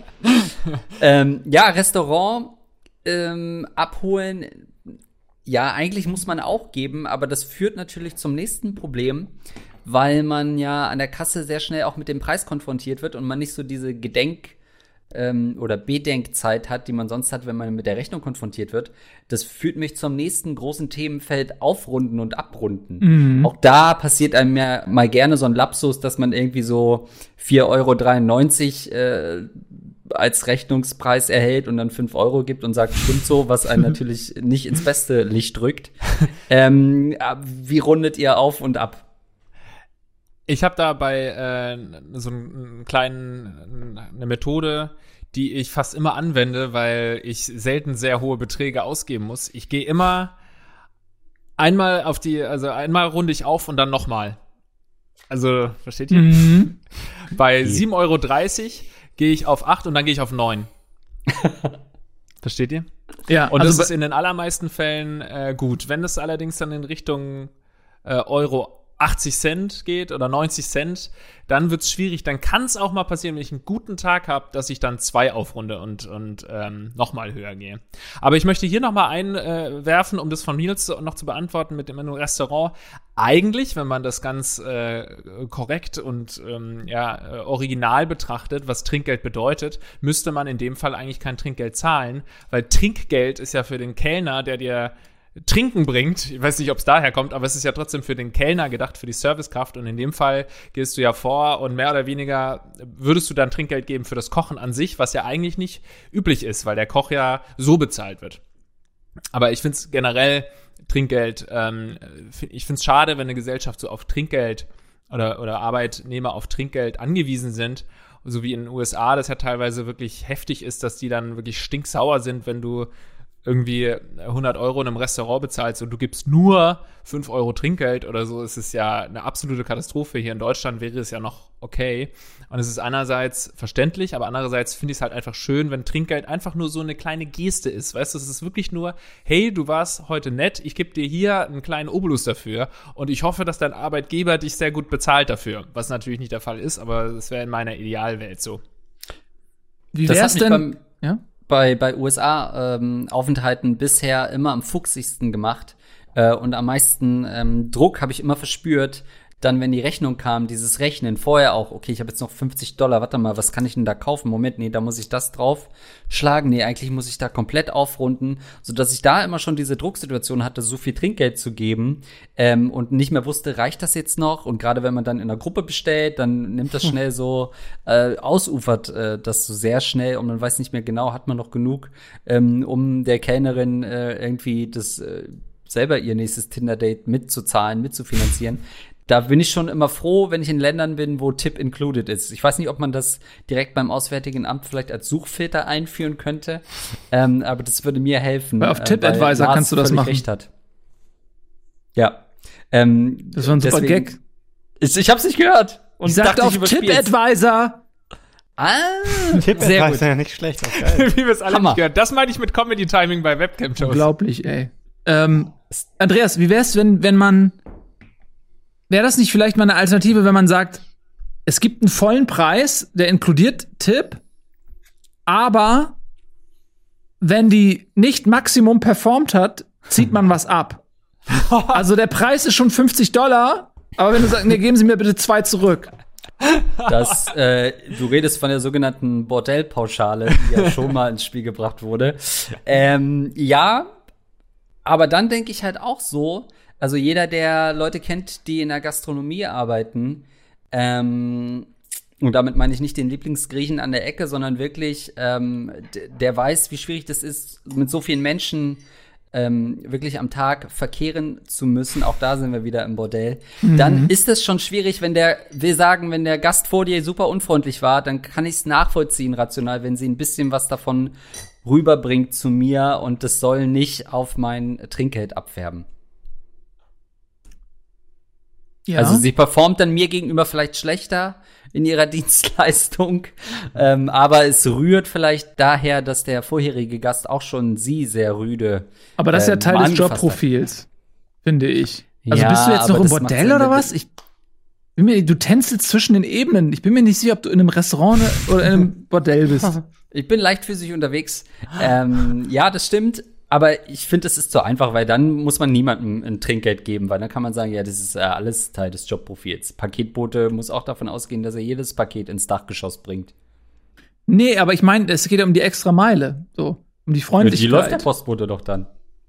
ähm, ja, Restaurant ähm, abholen, ja, eigentlich muss man auch geben, aber das führt natürlich zum nächsten Problem, weil man ja an der Kasse sehr schnell auch mit dem Preis konfrontiert wird und man nicht so diese Gedenk- ähm, oder Bedenkzeit hat, die man sonst hat, wenn man mit der Rechnung konfrontiert wird. Das führt mich zum nächsten großen Themenfeld Aufrunden und Abrunden. Mhm. Auch da passiert einem ja mal gerne so ein Lapsus, dass man irgendwie so vier Euro dreiundneunzig äh, als Rechnungspreis erhält und dann fünf Euro gibt und sagt, stimmt so, was einen natürlich nicht ins beste Licht drückt. Ähm, wie rundet ihr auf und ab? Ich habe da bei äh, so einen kleinen, eine Methode, die ich fast immer anwende, weil ich selten sehr hohe Beträge ausgeben muss. Ich gehe immer einmal auf die, also einmal runde ich auf und dann nochmal. Also, versteht ihr? Mhm. Bei sieben Euro dreißig gehe ich auf acht und dann gehe ich auf neun. Versteht ihr? Ja. Und also das ist in den allermeisten Fällen äh, gut. Wenn es allerdings dann in Richtung äh, Euro achtzig Cent geht oder neunzig Cent, dann wird's schwierig. Dann kann es auch mal passieren, wenn ich einen guten Tag habe, dass ich dann zwei aufrunde und, und ähm, noch mal höher gehe. Aber ich möchte hier noch mal einwerfen, äh, um das von Nils noch zu beantworten mit dem Restaurant. Eigentlich, wenn man das ganz äh, korrekt und ähm, ja, äh, original betrachtet, was Trinkgeld bedeutet, müsste man in dem Fall eigentlich kein Trinkgeld zahlen, weil Trinkgeld ist ja für den Kellner, der dir Trinken bringt. Ich weiß nicht, ob es daher kommt, aber es ist ja trotzdem für den Kellner gedacht, für die Servicekraft. Und in dem Fall gehst du ja vor und mehr oder weniger würdest du dann Trinkgeld geben für das Kochen an sich, was ja eigentlich nicht üblich ist, weil der Koch ja so bezahlt wird. Aber ich finde es generell Trinkgeld, ähm, ich finde es schade, wenn eine Gesellschaft so auf Trinkgeld oder, oder Arbeitnehmer auf Trinkgeld angewiesen sind, so wie in den U S A das ja teilweise wirklich heftig ist, dass die dann wirklich stinksauer sind, wenn du irgendwie hundert Euro in einem Restaurant bezahlst und du gibst nur fünf Euro Trinkgeld oder so, ist es ja eine absolute Katastrophe. Hier in Deutschland wäre es ja noch okay. Und es ist einerseits verständlich, aber andererseits finde ich es halt einfach schön, wenn Trinkgeld einfach nur so eine kleine Geste ist. Weißt du, es ist wirklich nur, hey, du warst heute nett, ich gebe dir hier einen kleinen Obolus dafür und ich hoffe, dass dein Arbeitgeber dich sehr gut bezahlt dafür. Was natürlich nicht der Fall ist, aber das wäre in meiner Idealwelt so. Wie Das wär's hat mich denn? beim- Ja? bei, bei U S A-Aufenthalten bisher immer am fuchsigsten gemacht. Äh, und am meisten ähm, Druck habe ich immer verspürt, dann, wenn die Rechnung kam, dieses Rechnen, vorher auch, okay, ich habe jetzt noch fünfzig Dollar, warte mal, was kann ich denn da kaufen? Moment, nee, da muss ich das draufschlagen. Nee, eigentlich muss ich da komplett aufrunden, sodass ich da immer schon diese Drucksituation hatte, so viel Trinkgeld zu geben ähm, und nicht mehr wusste, reicht das jetzt noch? Und gerade wenn man dann in einer Gruppe bestellt, dann nimmt das schnell so, äh, ausufert äh, das so sehr schnell und man weiß nicht mehr genau, hat man noch genug, ähm, um der Kellnerin äh, irgendwie das äh, selber ihr nächstes Tinder-Date mitzuzahlen, mitzufinanzieren. Da bin ich schon immer froh, wenn ich in Ländern bin, wo Tip included ist. Ich weiß nicht, ob man das direkt beim Auswärtigen Amt vielleicht als Suchfilter einführen könnte, ähm, aber das würde mir helfen. Weil auf äh, TripAdvisor Lars kannst du das völlig machen. Recht hat. Ja. Ähm, Das war ein super deswegen- Gag. Ich, ich hab's nicht gehört. Und Ich sagte dachte, auf überspiel's. TripAdvisor. Ah, Tipp sehr war gut. ja nicht schlecht. Auch geil. Wie wir es alle Hammer. nicht gehört. Das meine ich mit Comedy-Timing bei Webcam-Shows. Unglaublich, ey. Ähm, Andreas, wie wär's, wenn, wenn man wäre das nicht vielleicht mal eine Alternative, wenn man sagt, es gibt einen vollen Preis, der inkludiert Tipp, aber wenn die nicht Maximum performt hat, zieht man was ab. Also der Preis ist schon fünfzig Dollar, aber wenn du sagst, nee, geben Sie mir bitte zwei zurück. Das, äh, du redest von der sogenannten Bordellpauschale, die ja schon mal ins Spiel gebracht wurde. Ähm, ja, aber dann denke ich halt auch so, also jeder, der Leute kennt, die in der Gastronomie arbeiten, ähm, und damit meine ich nicht den Lieblingsgriechen an der Ecke, sondern wirklich, ähm, d- der weiß, wie schwierig das ist, mit so vielen Menschen ähm, wirklich am Tag verkehren zu müssen. Auch da sind wir wieder im Bordell. Dann ist es schon schwierig, wenn der, wir sagen, wenn der Gast vor dir super unfreundlich war, dann kann ich es nachvollziehen rational, wenn sie ein bisschen was davon rüberbringt zu mir und das soll nicht auf mein Trinkgeld abfärben. Ja. Also sie performt dann mir gegenüber vielleicht schlechter in ihrer Dienstleistung, ähm, aber es rührt vielleicht daher, dass der vorherige Gast auch schon sie sehr rüde aber das ist ja ähm, Teil des angefasst Jobprofils, finde ich. Also Ja, bist du jetzt noch aber im das macht Bordell Sinn, oder wenn was? du- Ich bin mir, du tänzelst zwischen den Ebenen. Ich bin mir nicht sicher, ob du in einem Restaurant oder in einem Bordell bist. Ich bin leichtfüßig unterwegs. ähm, ja, das stimmt. Aber ich finde, es ist zu einfach, weil dann muss man niemandem ein Trinkgeld geben, weil dann kann man sagen, ja, das ist äh, alles Teil des Jobprofils. Paketbote muss auch davon ausgehen, dass er jedes Paket ins Dachgeschoss bringt. Nee, aber ich meine, es geht ja um die extra Meile, so um die Die Freundlichkeit. läuft der Postbote doch dann.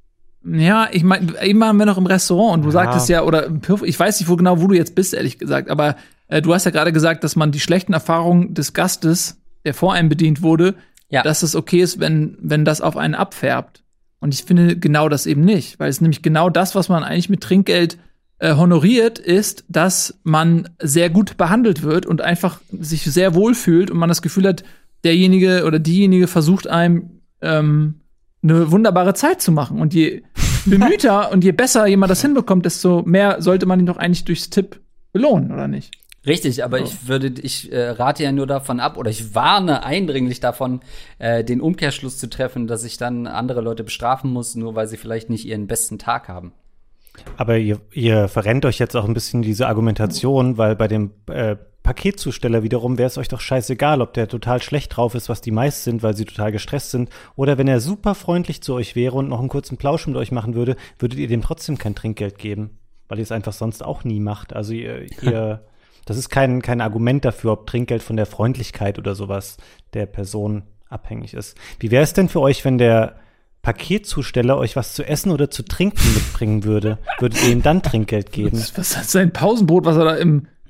Ja, ich meine, eben waren wir noch im Restaurant und du Ja. sagtest ja, oder im Pirf, ich weiß nicht, wo genau, wo du jetzt bist, ehrlich gesagt, aber äh, du hast ja gerade gesagt, dass man die schlechten Erfahrungen des Gastes, der vor einem bedient wurde, Ja. dass es okay ist, wenn, wenn das auf einen abfärbt. Und ich finde genau das eben nicht, weil es nämlich genau das, was man eigentlich mit Trinkgeld äh, honoriert, ist, dass man sehr gut behandelt wird und einfach sich sehr wohl fühlt und man das Gefühl hat, derjenige oder diejenige versucht einem ähm, eine wunderbare Zeit zu machen. Und je bemühter und je besser jemand das hinbekommt, desto mehr sollte man ihn doch eigentlich durchs Tipp belohnen, oder nicht? Richtig, aber So. ich würde, ich äh, rate ja nur davon ab oder ich warne eindringlich davon, äh, den Umkehrschluss zu treffen, dass ich dann andere Leute bestrafen muss, nur weil sie vielleicht nicht ihren besten Tag haben. Aber ihr, ihr verrennt euch jetzt auch ein bisschen diese Argumentation, weil bei dem äh, Paketzusteller wiederum wäre es euch doch scheißegal, ob der total schlecht drauf ist, was die meist sind, weil sie total gestresst sind. Oder wenn er super freundlich zu euch wäre und noch einen kurzen Plausch mit euch machen würde, würdet ihr dem trotzdem kein Trinkgeld geben, weil ihr es einfach sonst auch nie macht. Also ihr, ihr das ist kein, kein Argument dafür, ob Trinkgeld von der Freundlichkeit oder sowas der Person abhängig ist. Wie wäre es denn für euch, wenn der Paketzusteller euch was zu essen oder zu trinken mitbringen würde? Würdet ihr ihm dann Trinkgeld geben? Was, was ist sein Pausenbrot, was er da im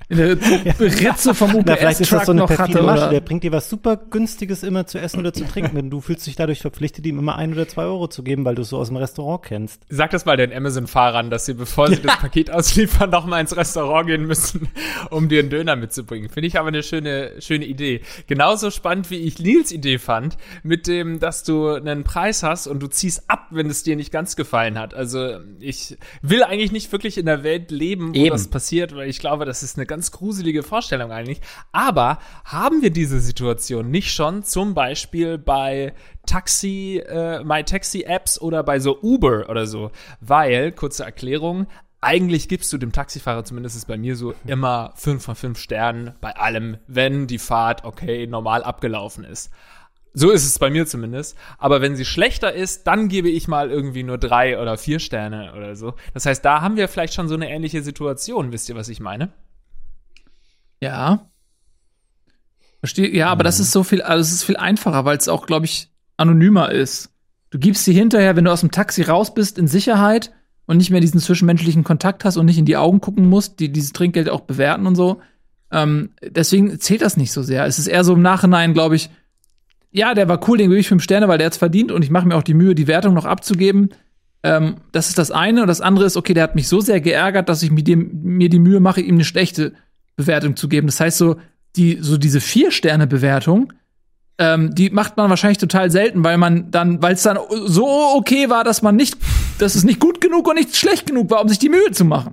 in der Ritze vom U P Na, vielleicht ist das S-Truck so eine noch perfide hatte. Masche. Oder? Der bringt dir was super Günstiges immer zu essen oder zu trinken. Und du fühlst dich dadurch verpflichtet, ihm immer ein oder zwei Euro zu geben, weil du es so aus dem Restaurant kennst. Sag das mal den Amazon-Fahrern, dass sie, bevor sie das Paket ausliefern, noch mal ins Restaurant gehen müssen, um dir einen Döner mitzubringen. Finde ich aber eine schöne, schöne Idee. Genauso spannend, wie ich Nils Idee fand, mit dem, dass du einen Preis hast und du ziehst ab, wenn es dir nicht ganz gefallen hat. Also ich will eigentlich nicht wirklich in der Welt leben, wo Eben. das passiert, weil ich glaube, das ist eine ganz gruselige Vorstellung eigentlich. Aber haben wir diese Situation nicht schon zum Beispiel bei Taxi, äh, MyTaxi-Apps oder bei so Uber oder so? Weil, kurze Erklärung, eigentlich gibst du dem Taxifahrer, zumindest ist es bei mir so, immer fünf von fünf Sternen bei allem, wenn die Fahrt, okay, normal abgelaufen ist. So ist es bei mir zumindest. Aber wenn sie schlechter ist, dann gebe ich mal irgendwie nur drei oder vier Sterne oder so. Das heißt, da haben wir vielleicht schon so eine ähnliche Situation. Wisst ihr, was ich meine? Ja. Verstehe. Ja, aber das ist so viel, also es ist viel einfacher, weil es auch, glaube ich, anonymer ist. Du gibst sie hinterher, wenn du aus dem Taxi raus bist, in Sicherheit und nicht mehr diesen zwischenmenschlichen Kontakt hast und nicht in die Augen gucken musst, die dieses Trinkgeld auch bewerten und so. Ähm, deswegen zählt das nicht so sehr. Es ist eher so im Nachhinein, glaube ich, ja, der war cool, den gebe ich fünf Sterne, weil der hat's verdient und ich mache mir auch die Mühe, die Wertung noch abzugeben. Ähm, das ist das eine. Und das andere ist, okay, der hat mich so sehr geärgert, dass ich mir die, mir die Mühe mache, ihm eine schlechte Bewertung zu geben. Das heißt, so, die, so diese Vier-Sterne-Bewertung, ähm, die macht man wahrscheinlich total selten, weil man dann, weil es dann so okay war, dass man nicht, dass es nicht gut genug und nicht schlecht genug war, um sich die Mühe zu machen.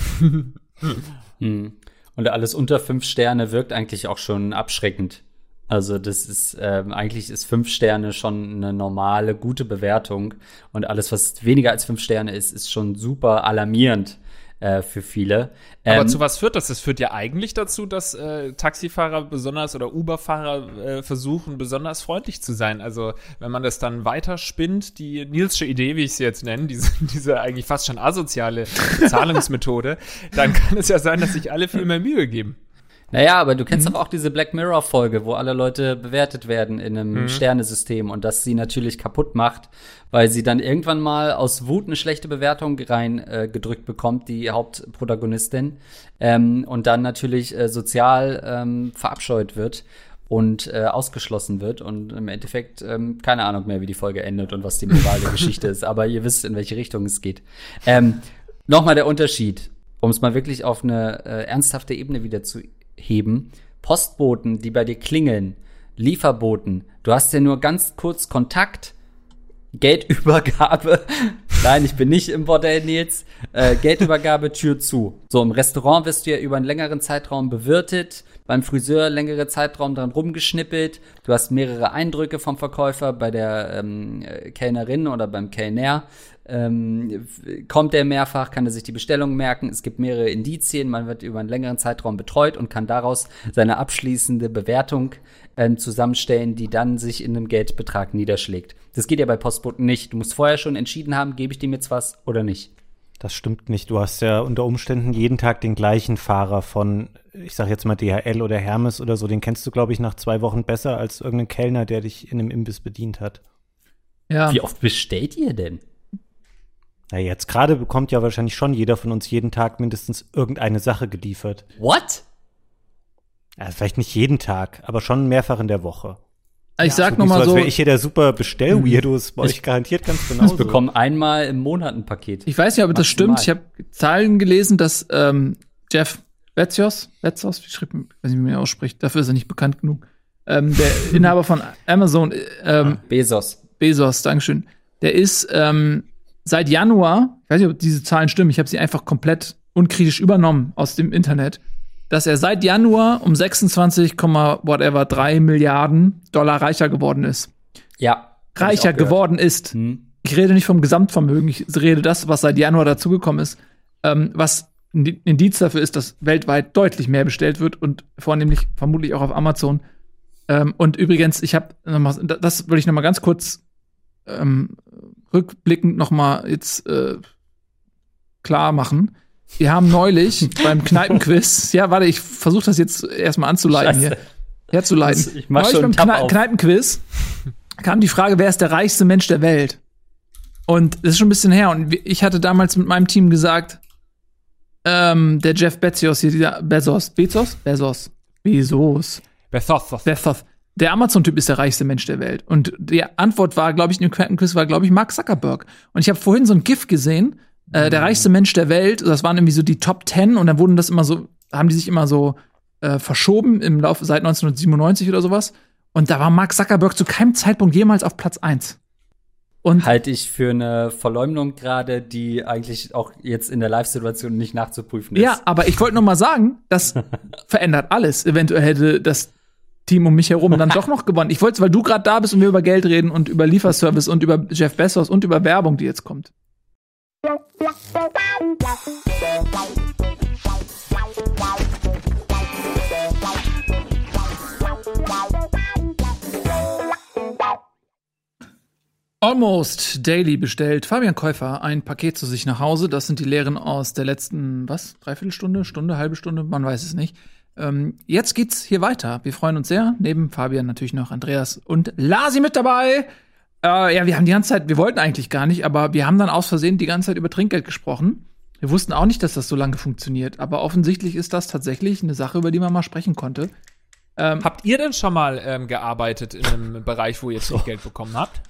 Hm. Und alles unter fünf Sterne wirkt eigentlich auch schon abschreckend. Also das ist, ähm, eigentlich ist fünf Sterne schon eine normale, gute Bewertung. Und alles, was weniger als fünf Sterne ist, ist schon super alarmierend äh, für viele. Aber Ähm, zu was führt das? Das führt ja eigentlich dazu, dass äh, Taxifahrer besonders oder Uber-Fahrer äh, versuchen, besonders freundlich zu sein. Also wenn man das dann weiterspinnt, die Nilsche Idee, wie ich sie jetzt nenne, diese, diese eigentlich fast schon asoziale Zahlungsmethode, dann kann es ja sein, dass sich alle viel mehr Mühe geben. Naja, aber du kennst mhm. doch auch diese Black Mirror-Folge, wo alle Leute bewertet werden in einem mhm. Sternesystem und das sie natürlich kaputt macht, weil sie dann irgendwann mal aus Wut eine schlechte Bewertung rein äh, gedrückt bekommt, die Hauptprotagonistin, ähm, und dann natürlich äh, sozial ähm, verabscheut wird und äh, ausgeschlossen wird und im Endeffekt ähm, keine Ahnung mehr, wie die Folge endet und was die Moral der Geschichte ist, aber ihr wisst, in welche Richtung es geht. Ähm, Nochmal der Unterschied, um es mal wirklich auf eine äh, ernsthafte Ebene wieder zu heben. Postboten, die bei dir klingeln, Lieferboten, du hast ja nur ganz kurz Kontakt, Geldübergabe, nein, ich bin nicht im Bordell, Nils, äh, Geldübergabe, Tür zu. So, im Restaurant wirst du ja über einen längeren Zeitraum bewirtet, beim Friseur längere Zeitraum dran rumgeschnippelt, du hast mehrere Eindrücke vom Verkäufer, bei der ähm, Kellnerin oder beim Kellner. Ähm, kommt er mehrfach, kann er sich die Bestellung merken, es gibt mehrere Indizien, man wird über einen längeren Zeitraum betreut und kann daraus seine abschließende Bewertung äh, zusammenstellen, die dann sich in einem Geldbetrag niederschlägt. Das geht ja bei Postboten nicht. Du musst vorher schon entschieden haben, gebe ich dem jetzt was oder nicht. Das stimmt nicht. Du hast ja unter Umständen jeden Tag den gleichen Fahrer von, ich sag jetzt mal D H L oder Hermes oder so, den kennst du, glaube ich, nach zwei Wochen besser als irgendeinen Kellner, der dich in einem Imbiss bedient hat. Ja. Wie oft bestellt ihr denn? Na, jetzt gerade bekommt ja wahrscheinlich schon jeder von uns jeden Tag mindestens irgendeine Sache geliefert. What? Ja, vielleicht nicht jeden Tag, aber schon mehrfach in der Woche. Ich sag so noch mal so, als so, wäre ich hier der super Bestell-Weirdo, ist bei euch garantiert ganz genauso. Ich bekomme einmal im Monat ein Paket. ich weiß nicht, ob das Maximal. stimmt. Ich habe Zahlen gelesen, dass ähm, Jeff Bezos, Bezos, wie schreibt man, weiß nicht, wie man ihn ausspricht, dafür ist er nicht bekannt genug, ähm, der Inhaber von Amazon, ähm, Bezos. Bezos, Dankeschön, der ist ähm, seit Januar, ich weiß nicht, ob diese Zahlen stimmen, ich habe sie einfach komplett unkritisch übernommen aus dem Internet, dass er seit Januar um sechsundzwanzig, whatever, drei Milliarden Dollar reicher geworden ist. Ja. Reicher geworden ist. Hm. Ich rede nicht vom Gesamtvermögen, ich rede das, was seit Januar dazugekommen ist, ähm, was ein Indiz dafür ist, dass weltweit deutlich mehr bestellt wird und vornehmlich vermutlich auch auf Amazon. Ähm, und übrigens, ich habe das würde ich noch mal ganz kurz ähm, rückblickend noch mal jetzt äh, klar machen. Wir haben neulich beim Kneipenquiz, ja, warte, ich versuche das jetzt erstmal anzuleiten Scheiße. hier. Herzuleiten. Ich mach neulich schon einen beim Tab Kne auf. Kneipenquiz kam die Frage, wer ist der reichste Mensch der Welt? Und das ist schon ein bisschen her. Und ich hatte damals mit meinem Team gesagt, ähm, der Jeff Bezos hier, dieser Bezos, Bezos, Bezos, Bezos, Bezos. Bezos. Der Amazon-Typ ist der reichste Mensch der Welt. Und die Antwort war, glaube ich, in dem Quentin-Quiz war, glaube ich, Mark Zuckerberg. Und ich habe vorhin so ein GIF gesehen, äh, der reichste Mensch der Welt. Das waren irgendwie so die Top Ten. Und dann wurden das immer so, haben die sich immer so äh, verschoben im Laufe seit neunzehnhundertsiebenundneunzig oder sowas. Und da war Mark Zuckerberg zu keinem Zeitpunkt jemals auf Platz eins. Und halte ich für eine Verleumdung gerade, die eigentlich auch jetzt in der Live-Situation nicht nachzuprüfen ist. Ja, aber ich wollte noch mal sagen, das verändert alles. Eventuell hätte das Team um mich herum dann doch noch gewonnen. Ich wollte, weil du gerade da bist und wir über Geld reden und über Lieferservice und über Jeff Bezos und über Werbung, die jetzt kommt. Almost Daily bestellt Fabian Käufer ein Paket zu sich nach Hause. Das sind die Lehren aus der letzten, was, Dreiviertelstunde, Stunde, halbe Stunde, man weiß es nicht. Ähm, jetzt geht's hier weiter. Wir freuen uns sehr. Neben Fabian natürlich noch Andreas und Lasi mit dabei. Äh, ja, wir haben die ganze Zeit, wir wollten eigentlich gar nicht, aber wir haben dann aus Versehen die ganze Zeit über Trinkgeld gesprochen. Wir wussten auch nicht, dass das so lange funktioniert, aber offensichtlich ist das tatsächlich eine Sache, über die man mal sprechen konnte. Ähm, habt ihr denn schon mal ähm, gearbeitet in einem Bereich, wo ihr Trinkgeld bekommen habt?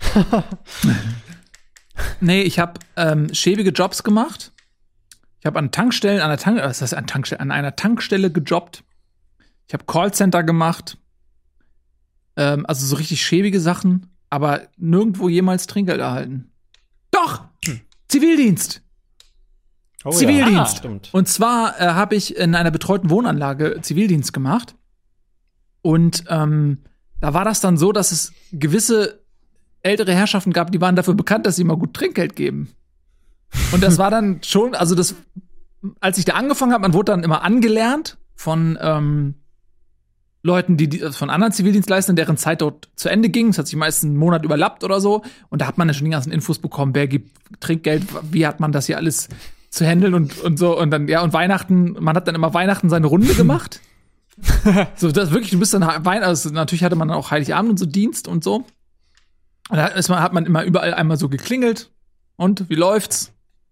Nee, ich habe ähm, schäbige Jobs gemacht. Ich habe an Tankstellen, an der Tank, was heißt an Tankstelle, an einer Tankstelle gejobbt. Ich habe Callcenter gemacht. Ähm, also so richtig schäbige Sachen, aber nirgendwo jemals Trinkgeld erhalten. Doch! Hm. Zivildienst! Oh, Zivildienst! Ja. Ah, und zwar äh, habe ich in einer betreuten Wohnanlage Zivildienst gemacht. Und ähm, da war das dann so, dass es gewisse ältere Herrschaften gab, die waren dafür bekannt, dass sie immer gut Trinkgeld geben. Und das war dann schon, also das, als ich da angefangen habe, man wurde dann immer angelernt von ähm, Leuten, die, die von anderen Zivildienstleistern, deren Zeit dort zu Ende ging. Es hat sich meistens einen Monat überlappt oder so. Und da hat man dann schon die ganzen Infos bekommen, wer gibt Trinkgeld, wie hat man das hier alles zu handeln und, und so. Und dann, ja, und Weihnachten, man hat dann immer Weihnachten seine Runde gemacht. So, das wirklich, du bist dann Weihnachten, also natürlich hatte man dann auch Heiligabend und so Dienst und so. Und da ist man, hat man immer überall einmal so geklingelt. Und, wie läuft's?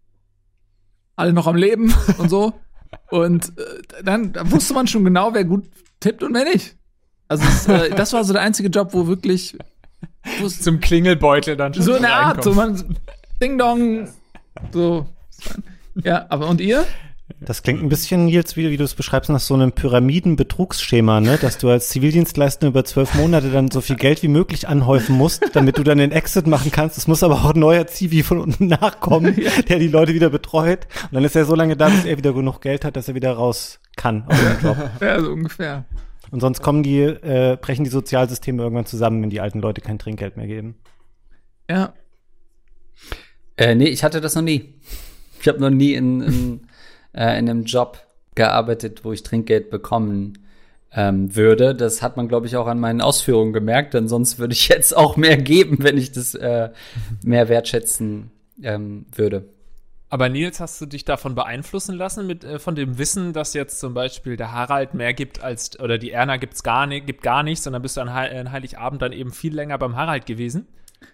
Alle noch am Leben und so. Und äh, dann da wusste man schon genau, wer gut tippt und wer nicht. Also es, äh, das war so der einzige Job, wo wirklich zum Klingelbeutel dann schon so eine Art, so man Ding Dong, so. Ja, aber und ihr? Das klingt ein bisschen, Nils, wie, wie du es beschreibst, nach so einem Pyramiden-Betrugsschema, ne? Dass du als Zivildienstleister über zwölf Monate dann so viel Geld wie möglich anhäufen musst, damit du dann den Exit machen kannst. Es muss aber auch ein neuer Zivi von unten nachkommen, ja, der die Leute wieder betreut. Und dann ist er so lange da, bis er wieder genug Geld hat, dass er wieder raus kann aus dem Job. Ja, so ungefähr. Und sonst kommen die, äh, brechen die Sozialsysteme irgendwann zusammen, wenn die alten Leute kein Trinkgeld mehr geben. Ja. Äh, nee, ich hatte das noch nie. Ich habe noch nie in, in in einem Job gearbeitet, wo ich Trinkgeld bekommen ähm, würde. Das hat man, glaube ich, auch an meinen Ausführungen gemerkt, denn sonst würde ich jetzt auch mehr geben, wenn ich das äh, mehr wertschätzen ähm, würde. Aber Nils, hast du dich davon beeinflussen lassen, mit äh, von dem Wissen, dass jetzt zum Beispiel der Harald mehr gibt als, oder die Erna gibt's gar nicht, gibt gar nichts, sondern bist du an, He- an Heiligabend dann eben viel länger beim Harald gewesen?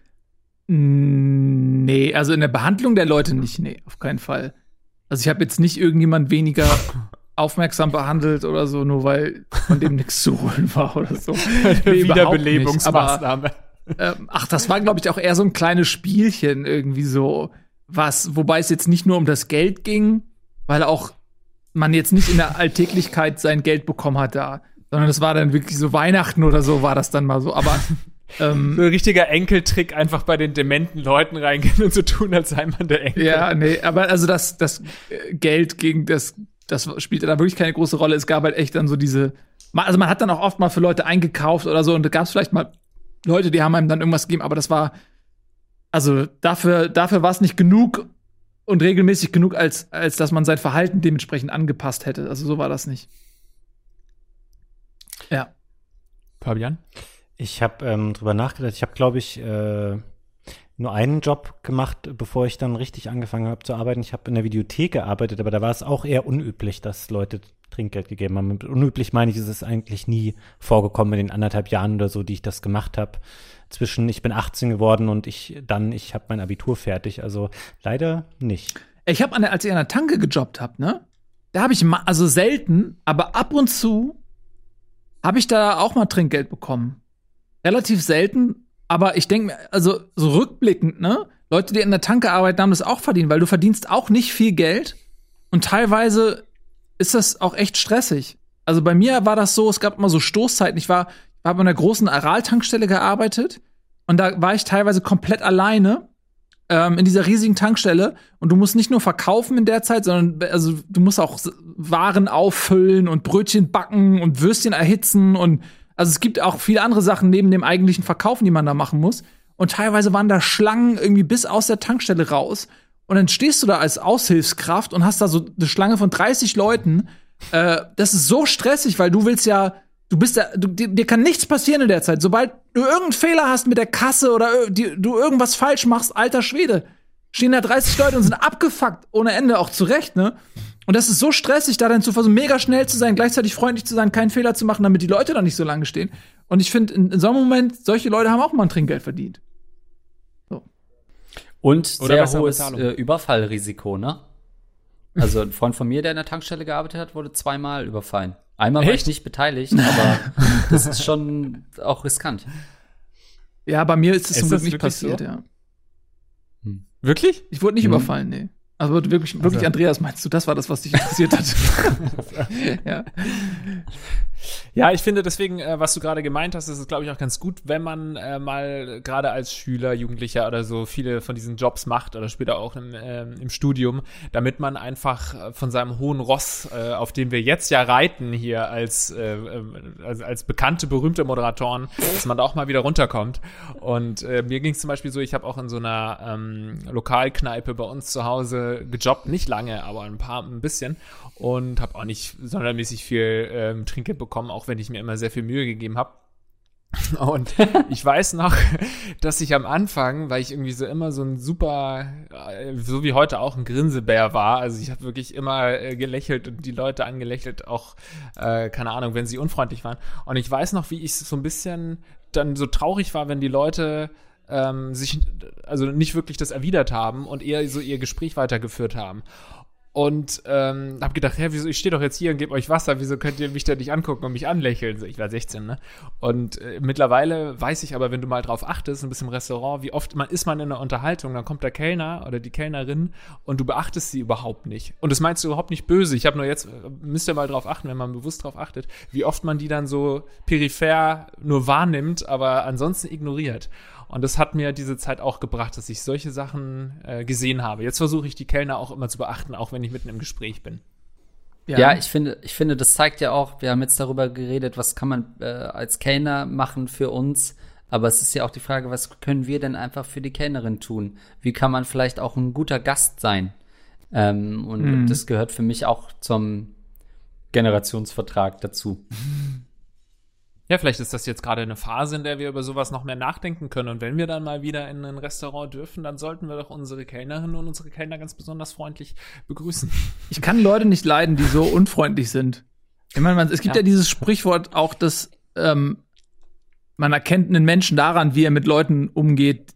Nee, also in der Behandlung der Leute nicht, nee, auf keinen Fall. Also ich habe jetzt nicht irgendjemand weniger aufmerksam behandelt oder so, nur weil von dem nichts zu holen war oder so. Nee, Wiederbelebungsmaßnahme. Aber, ähm, ach, das war, glaube ich, auch eher so ein kleines Spielchen irgendwie so, was, wobei es jetzt nicht nur um das Geld ging, weil auch man jetzt nicht in der Alltäglichkeit sein Geld bekommen hat da, sondern es war dann wirklich so Weihnachten oder so war das dann mal so, aber Ähm, so ein richtiger Enkeltrick, einfach bei den dementen Leuten reingehen und so tun, als sei man der Enkel. Ja, nee, aber also das, das Geld gegen das, das spielte da wirklich keine große Rolle. Es gab halt echt dann so diese, also man hat dann auch oft mal für Leute eingekauft oder so und da gab es vielleicht mal Leute, die haben einem dann irgendwas gegeben, aber das war, also dafür, dafür war es nicht genug und regelmäßig genug, als, als dass man sein Verhalten dementsprechend angepasst hätte. Also so war das nicht. Ja. Fabian? Ich habe ähm, drüber nachgedacht. Ich habe, glaube ich, äh, nur einen Job gemacht, bevor ich dann richtig angefangen habe zu arbeiten. Ich habe in der Videothek gearbeitet, aber da war es auch eher unüblich, dass Leute Trinkgeld gegeben haben. Mit unüblich meine ich, ist es eigentlich nie vorgekommen in den anderthalb Jahren oder so, die ich das gemacht habe. Zwischen, ich bin achtzehn geworden und ich dann, ich habe mein Abitur fertig. Also leider nicht. Ich habe, als ich an der Tanke gejobbt habe, ne, da habe ich ma- also selten, aber ab und zu habe ich da auch mal Trinkgeld bekommen. Relativ selten, aber ich denke mir, also so rückblickend, ne, Leute, die in der Tanke arbeiten, haben das auch verdient, weil du verdienst auch nicht viel Geld und teilweise ist das auch echt stressig. Also bei mir war das so, es gab immer so Stoßzeiten. Ich war, habe an einer großen Aral-Tankstelle gearbeitet und da war ich teilweise komplett alleine ähm, in dieser riesigen Tankstelle und du musst nicht nur verkaufen in der Zeit, sondern also du musst auch Waren auffüllen und Brötchen backen und Würstchen erhitzen und also es gibt auch viele andere Sachen neben dem eigentlichen Verkaufen, die man da machen muss. Und teilweise waren da Schlangen irgendwie bis aus der Tankstelle raus. Und dann stehst du da als Aushilfskraft und hast da so eine Schlange von dreißig Leuten. Äh, das ist so stressig, weil du willst ja, du bist ja, du, dir, dir kann nichts passieren in der Zeit. Sobald du irgendeinen Fehler hast mit der Kasse oder die, du irgendwas falsch machst, alter Schwede, stehen da dreißig Leute und sind abgefuckt ohne Ende, auch zu Recht, ne? Und das ist so stressig, da dann zu versuchen, mega schnell zu sein, gleichzeitig freundlich zu sein, keinen Fehler zu machen, damit die Leute da nicht so lange stehen. Und ich finde, in, in so einem Moment, solche Leute haben auch mal ein Trinkgeld verdient. So. Und Oder sehr hohes Bezahlung. äh, Überfallrisiko, ne? Also ein Freund von mir, der in der Tankstelle gearbeitet hat, wurde zweimal überfallen. Einmal war Echt? ich nicht beteiligt, aber das ist schon auch riskant. Ja, bei mir ist es Ist zum Glück das nicht wirklich passiert, so? ja. Wirklich? Ich wurde nicht Mhm. überfallen, nee. Also wirklich, wirklich Also. Andreas, meinst du, das war das, was dich interessiert hat? Ja. Ja, ich finde deswegen, äh, was du gerade gemeint hast, ist es, glaube ich, auch ganz gut, wenn man äh, mal gerade als Schüler, Jugendlicher oder so viele von diesen Jobs macht oder später auch im, ähm, im Studium, damit man einfach äh, von seinem hohen Ross, äh, auf dem wir jetzt ja reiten hier als, äh, äh, als, als bekannte, berühmte Moderatoren, dass man da auch mal wieder runterkommt. Und äh, mir ging es zum Beispiel so, ich habe auch in so einer ähm, Lokalkneipe bei uns zu Hause gejobbt, nicht lange, aber ein paar, ein bisschen und habe auch nicht sondermäßig viel ähm, Trinkgeld bekommen, auch wenn ich mir immer sehr viel Mühe gegeben habe. Und ich weiß noch, dass ich am Anfang, weil ich irgendwie so immer so ein super, äh, so wie heute auch ein Grinsebär war, also ich habe wirklich immer äh, gelächelt und die Leute angelächelt, auch, äh, keine Ahnung, wenn sie unfreundlich waren. Und ich weiß noch, wie ich so ein bisschen dann so traurig war, wenn die Leute ähm, sich, also nicht wirklich das erwidert haben und eher so ihr Gespräch weitergeführt haben. Und ähm, hab gedacht, ja, wieso, ich stehe doch jetzt hier und gebe euch Wasser, wieso könnt ihr mich da nicht angucken und mich anlächeln? So, ich war sechzehn, ne? Und äh, mittlerweile weiß ich aber, wenn du mal drauf achtest, ein bisschen im Restaurant, wie oft man ist man in einer Unterhaltung, dann kommt der Kellner oder die Kellnerin und du beachtest sie überhaupt nicht. Und das meinst du überhaupt nicht böse. Ich habe nur jetzt, müsst ihr mal drauf achten, wenn man bewusst drauf achtet, wie oft man die dann so peripher nur wahrnimmt, aber ansonsten ignoriert. Und das hat mir diese Zeit auch gebracht, dass ich solche Sachen äh, gesehen habe. Jetzt versuche ich die Kellner auch immer zu beachten, auch wenn ich mitten im Gespräch bin. Ja. ja, ich finde, ich finde, das zeigt ja auch, wir haben jetzt darüber geredet, was kann man äh, als Kellner machen für uns. Aber es ist ja auch die Frage, was können wir denn einfach für die Kellnerin tun? Wie kann man vielleicht auch ein guter Gast sein? Ähm, und Mhm. das gehört für mich auch zum Generationsvertrag dazu. Ja, vielleicht ist das jetzt gerade eine Phase, in der wir über sowas noch mehr nachdenken können. Und wenn wir dann mal wieder in ein Restaurant dürfen, dann sollten wir doch unsere Kellnerinnen und unsere Kellner ganz besonders freundlich begrüßen. Ich kann Leute nicht leiden, die so unfreundlich sind. Ich meine, man, es gibt ja. Ja. dieses Sprichwort auch, dass ähm, man erkennt einen Menschen daran, wie er mit Leuten umgeht,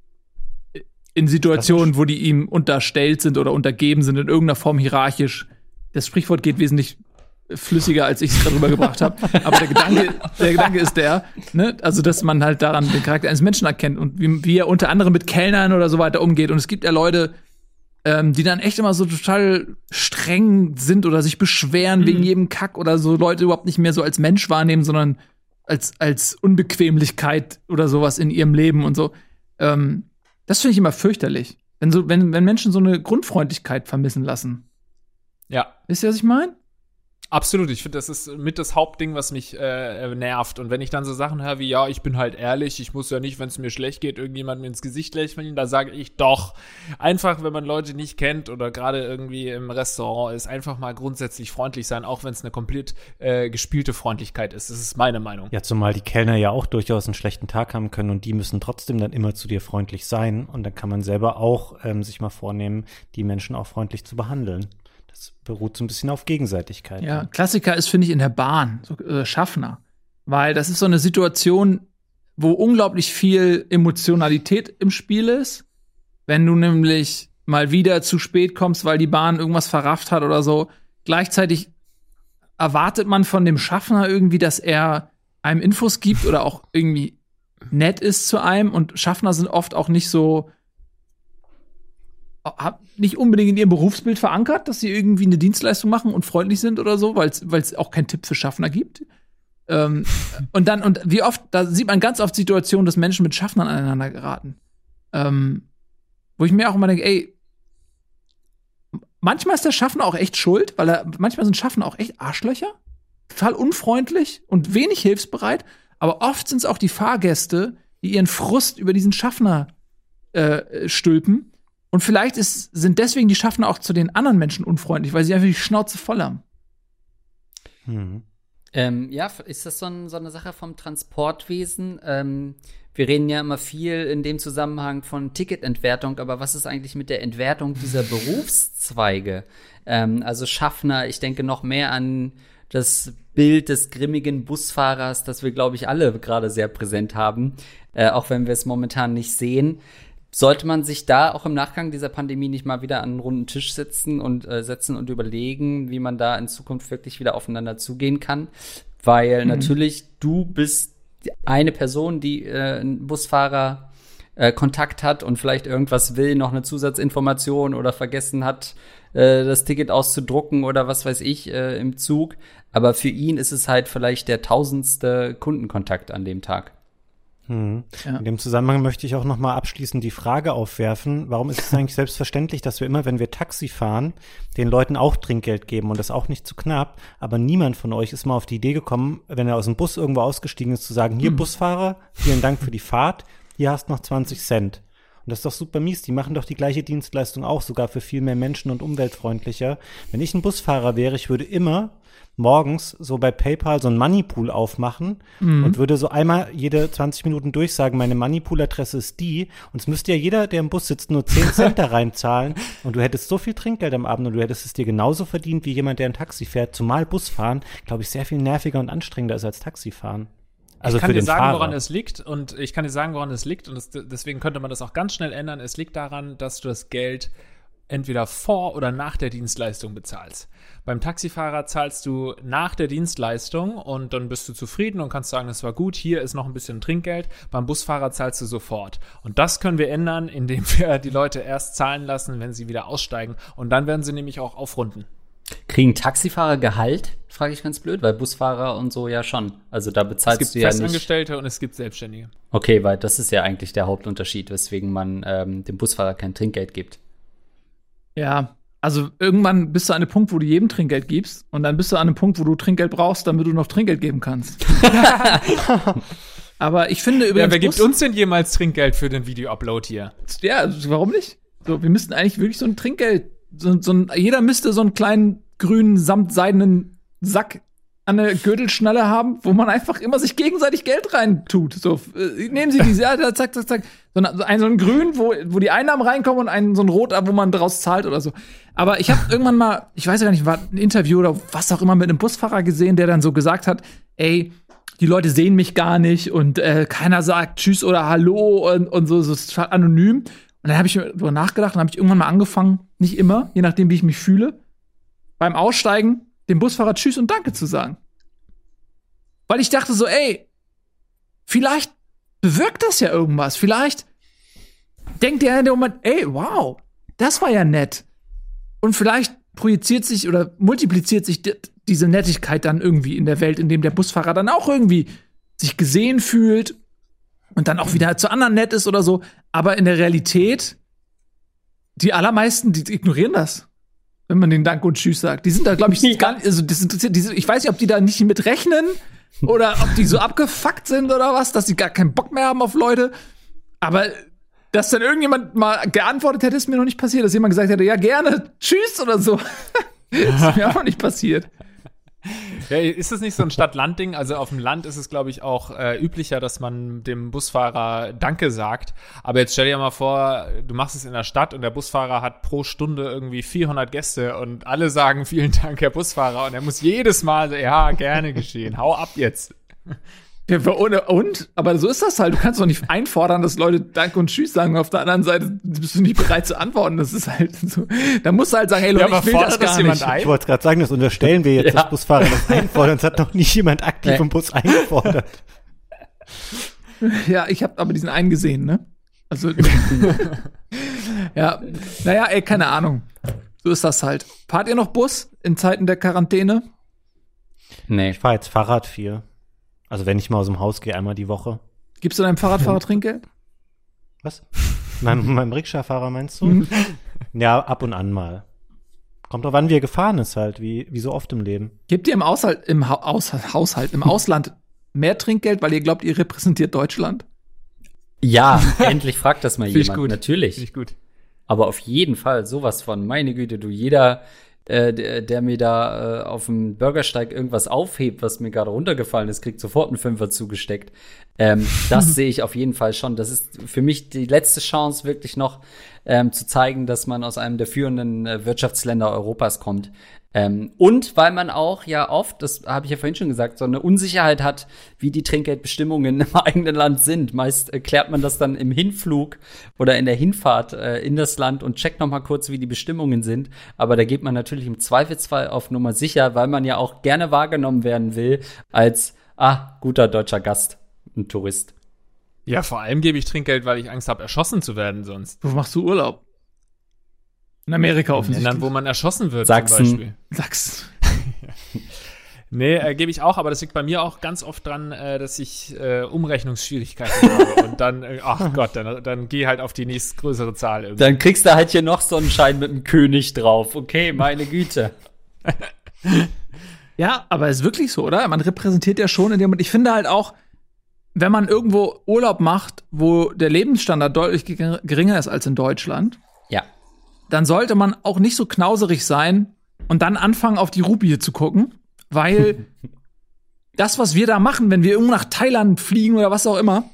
in Situationen, wo die ihm unterstellt sind oder untergeben sind, in irgendeiner Form hierarchisch. Das Sprichwort geht wesentlich flüssiger, als ich es gerade rübergebracht habe. Aber der Gedanke, der Gedanke ist der, ne, also dass man halt daran den Charakter eines Menschen erkennt und wie, wie er unter anderem mit Kellnern oder so weiter umgeht. Und es gibt ja Leute, ähm, die dann echt immer so total streng sind oder sich beschweren mhm. wegen jedem Kack oder so Leute überhaupt nicht mehr so als Mensch wahrnehmen, sondern als, als Unbequemlichkeit oder sowas in ihrem Leben und so. Ähm, das finde ich immer fürchterlich. Wenn so, wenn, wenn Menschen so eine Grundfreundlichkeit vermissen lassen. Ja. Wisst ihr, was ich meine? Absolut, ich finde, das ist mit das Hauptding, was mich äh, nervt. Und wenn ich dann so Sachen höre wie, ja, ich bin halt ehrlich, ich muss ja nicht, wenn es mir schlecht geht, irgendjemandem ins Gesicht lächeln, da sage ich doch. Einfach, wenn man Leute nicht kennt oder gerade irgendwie im Restaurant ist, einfach mal grundsätzlich freundlich sein, auch wenn es eine komplett äh, gespielte Freundlichkeit ist. Das ist meine Meinung. Ja, zumal die Kellner ja auch durchaus einen schlechten Tag haben können und die müssen trotzdem dann immer zu dir freundlich sein. Und dann kann man selber auch ähm, sich mal vornehmen, die Menschen auch freundlich zu behandeln. Das beruht so ein bisschen auf Gegenseitigkeit. Ja, Klassiker ist, finde ich, in der Bahn, so äh, Schaffner. Weil das ist so eine Situation, wo unglaublich viel Emotionalität im Spiel ist. Wenn du nämlich mal wieder zu spät kommst, weil die Bahn irgendwas verrafft hat oder so. Gleichzeitig erwartet man von dem Schaffner irgendwie, dass er einem Infos gibt oder auch irgendwie nett ist zu einem. Und Schaffner sind oft auch nicht so, nicht unbedingt in ihrem Berufsbild verankert, dass sie irgendwie eine Dienstleistung machen und freundlich sind oder so, weil es auch keinen Tipp für Schaffner gibt. ähm, und dann, und wie oft, da sieht man ganz oft Situationen, dass Menschen mit Schaffnern aneinander geraten. Ähm, wo ich mir auch immer denke, ey, manchmal ist der Schaffner auch echt schuld, weil er, manchmal sind Schaffner auch echt Arschlöcher, total unfreundlich und wenig hilfsbereit, aber oft sind es auch die Fahrgäste, die ihren Frust über diesen Schaffner äh, stülpen. Und vielleicht ist, sind deswegen die Schaffner auch zu den anderen Menschen unfreundlich, weil sie einfach die Schnauze voll haben. Hm. Ähm, ja, ist das so, ein, so eine Sache vom Transportwesen? Ähm, wir reden ja immer viel in dem Zusammenhang von Ticketentwertung, aber was ist eigentlich mit der Entwertung dieser Berufszweige? Ähm, also Schaffner, ich denke noch mehr an das Bild des grimmigen Busfahrers, das wir, glaube ich, alle gerade sehr präsent haben, äh, auch wenn wir es momentan nicht sehen. Sollte man sich da auch im Nachgang dieser Pandemie nicht mal wieder an einen runden Tisch sitzen und äh, setzen und überlegen, wie man da in Zukunft wirklich wieder aufeinander zugehen kann? Weil mhm. natürlich, du bist eine Person, die äh, einen Busfahrer äh, Kontakt hat und vielleicht irgendwas will, noch eine Zusatzinformation oder vergessen hat, äh, das Ticket auszudrucken oder was weiß ich äh, im Zug. Aber für ihn ist es halt vielleicht der tausendste Kundenkontakt an dem Tag. Hm. Ja. In dem Zusammenhang möchte ich auch noch mal abschließend die Frage aufwerfen, warum ist es eigentlich selbstverständlich, dass wir immer, wenn wir Taxi fahren, den Leuten auch Trinkgeld geben und das auch nicht zu knapp, aber niemand von euch ist mal auf die Idee gekommen, wenn er aus dem Bus irgendwo ausgestiegen ist, zu sagen, hier hm. Busfahrer, vielen Dank für die Fahrt, hier hast noch zwanzig Cent. Und das ist doch super mies, die machen doch die gleiche Dienstleistung auch, sogar für viel mehr Menschen und umweltfreundlicher. Wenn ich ein Busfahrer wäre, ich würde immer morgens so bei PayPal so einen Moneypool aufmachen mhm. und würde so einmal jede zwanzig Minuten durchsagen, meine Moneypool-Adresse ist die. Und es müsste ja jeder, der im Bus sitzt, nur zehn Cent da reinzahlen. Und du hättest so viel Trinkgeld am Abend und du hättest es dir genauso verdient wie jemand, der ein Taxi fährt. Zumal Busfahren, glaube ich, sehr viel nerviger und anstrengender ist als Taxifahren. Also ich kann für dir den sagen, Fahrer. woran es liegt. Und ich kann dir sagen, woran es liegt. Und das, deswegen könnte man das auch ganz schnell ändern. Es liegt daran, dass du das Geld entweder vor oder nach der Dienstleistung bezahlst. Beim Taxifahrer zahlst du nach der Dienstleistung und dann bist du zufrieden und kannst sagen, das war gut, hier ist noch ein bisschen Trinkgeld. Beim Busfahrer zahlst du sofort. Und das können wir ändern, indem wir die Leute erst zahlen lassen, wenn sie wieder aussteigen. Und dann werden sie nämlich auch aufrunden. Kriegen Taxifahrer Gehalt? Frage ich ganz blöd, weil Busfahrer und so ja schon. Also da bezahlst du ja nicht. Es gibt Festangestellte und es gibt Selbstständige. Okay, weil das ist ja eigentlich der Hauptunterschied, weswegen man ähm, dem Busfahrer kein Trinkgeld gibt. Ja, also irgendwann bist du an einem Punkt, wo du jedem Trinkgeld gibst und dann bist du an einem Punkt, wo du Trinkgeld brauchst, damit du noch Trinkgeld geben kannst. Aber ich finde übrigens. Ja, wer gibt uns denn jemals Trinkgeld für den Video-Upload hier? Ja, also warum nicht? So, wir müssten eigentlich wirklich so ein Trinkgeld, so, so ein, jeder müsste so einen kleinen grünen samtseidenen Sack an der Gürtelschnalle haben, wo man einfach immer sich gegenseitig Geld rein tut. So, äh, nehmen Sie diese, ja, zack, zack, zack. So, ein, so einen so einen grün, wo, wo die Einnahmen reinkommen und einen so ein rot, wo man draus zahlt oder so. Aber ich habe irgendwann mal, ich weiß ja gar nicht, war ein Interview oder was auch immer mit einem Busfahrer gesehen, der dann so gesagt hat, ey, die Leute sehen mich gar nicht und äh, keiner sagt Tschüss oder Hallo und, und so, so ist anonym. Und dann habe ich darüber nachgedacht und habe ich irgendwann mal angefangen, nicht immer, je nachdem, wie ich mich fühle, beim Aussteigen dem Busfahrer Tschüss und Danke zu sagen. Weil ich dachte so, ey, vielleicht bewirkt das ja irgendwas. Vielleicht denkt der in dem Moment, ey, wow, das war ja nett. Und vielleicht projiziert sich oder multipliziert sich d- diese Nettigkeit dann irgendwie in der Welt, in dem der Busfahrer dann auch irgendwie sich gesehen fühlt und dann auch wieder zu anderen nett ist oder so. Aber in der Realität, die allermeisten, die ignorieren das, wenn man den Dank und Tschüss sagt. Die sind da, glaube ich, ja. gar nicht, also das interessiert, die, ich weiß nicht, ob die da nicht mit rechnen oder ob die so abgefuckt sind oder was, dass sie gar keinen Bock mehr haben auf Leute. Aber dass dann irgendjemand mal geantwortet hätte, ist mir noch nicht passiert. Dass jemand gesagt hätte, ja, gerne, tschüss oder so. Ist mir auch noch nicht passiert. Ja, ist das nicht so ein Stadt-Land-Ding? Also auf dem Land ist es, glaube ich, auch äh, üblicher, dass man dem Busfahrer Danke sagt. Aber jetzt stell dir mal vor, du machst es in der Stadt und der Busfahrer hat pro Stunde irgendwie vierhundert Gäste und alle sagen vielen Dank, Herr Busfahrer. Und er muss jedes Mal, ja, gerne geschehen, hau ab jetzt. Ja, ohne, und? Aber so ist das halt. Du kannst doch nicht einfordern, dass Leute Danke und Tschüss sagen. Auf der anderen Seite bist du nicht bereit zu antworten. Das ist halt so. Da musst du halt sagen, hey Leute, Ja, ich will das gar jemand nicht. ein? Ich wollte gerade sagen, das unterstellen wir jetzt, Ja. dass Busfahrer das einfordern. Es hat noch nie jemand aktiv Nee. im Bus eingefordert. Ja, ich habe aber diesen einen gesehen, ne? Also, ja, naja, ey, keine Ahnung. So ist das halt. Fahrt ihr noch Bus in Zeiten der Quarantäne? Nee. Ich fahre jetzt Fahrrad viel. Also wenn ich mal aus dem Haus gehe, einmal die Woche. Gibst du deinem Fahrradfahrer Trinkgeld? Was? Meinem, meinem Rikscha-Fahrer meinst du? Ja, ab und an mal. Kommt drauf an, wie er gefahren ist halt, wie, wie so oft im Leben. Gebt ihr im Haushalt, im ha Aus Haushalt, im Ausland mehr Trinkgeld, weil ihr glaubt, ihr repräsentiert Deutschland? Ja, endlich fragt das mal Finde ich jemand. gut. Natürlich. Finde ich gut. Aber auf jeden Fall sowas von, meine Güte, du, jeder, äh, der, der mir da äh, auf dem Bürgersteig irgendwas aufhebt, was mir gerade runtergefallen ist, kriegt sofort einen Fünfer zugesteckt. Ähm, das sehe ich auf jeden Fall schon. Das ist für mich die letzte Chance, wirklich noch ähm, zu zeigen, dass man aus einem der führenden äh, Wirtschaftsländer Europas kommt. Ähm, und weil man auch ja oft, das habe ich ja vorhin schon gesagt, so eine Unsicherheit hat, wie die Trinkgeldbestimmungen im eigenen Land sind. Meist äh, klärt man das dann im Hinflug oder in der Hinfahrt äh, in das Land und checkt noch mal kurz, wie die Bestimmungen sind. Aber da geht man natürlich im Zweifelsfall auf Nummer sicher, weil man ja auch gerne wahrgenommen werden will als, ah, guter deutscher Gast, ein Tourist. Ja, vor allem gebe ich Trinkgeld, weil ich Angst habe, erschossen zu werden sonst. Wo machst du Urlaub? In Amerika In offensichtlich. Ländern, wo man erschossen wird, Sachsen. zum Beispiel. Sachsen. Nee, äh, gebe ich auch, aber das liegt bei mir auch ganz oft dran, äh, dass ich äh, Umrechnungsschwierigkeiten habe. Und dann, äh, ach Gott, dann, dann geh halt auf die nächstgrößere Zahl irgendwie. Dann kriegst du halt hier noch so einen Schein mit einem König drauf. Okay, meine Güte. Ja, aber ist wirklich so, oder? Man repräsentiert ja schon in dem, und ich finde halt auch, wenn man irgendwo Urlaub macht, wo der Lebensstandard deutlich ge- geringer ist als in Deutschland, Ja. dann sollte man auch nicht so knauserig sein und dann anfangen, auf die Rupie zu gucken, weil das, was wir da machen, wenn wir irgendwo nach Thailand fliegen oder was auch immer,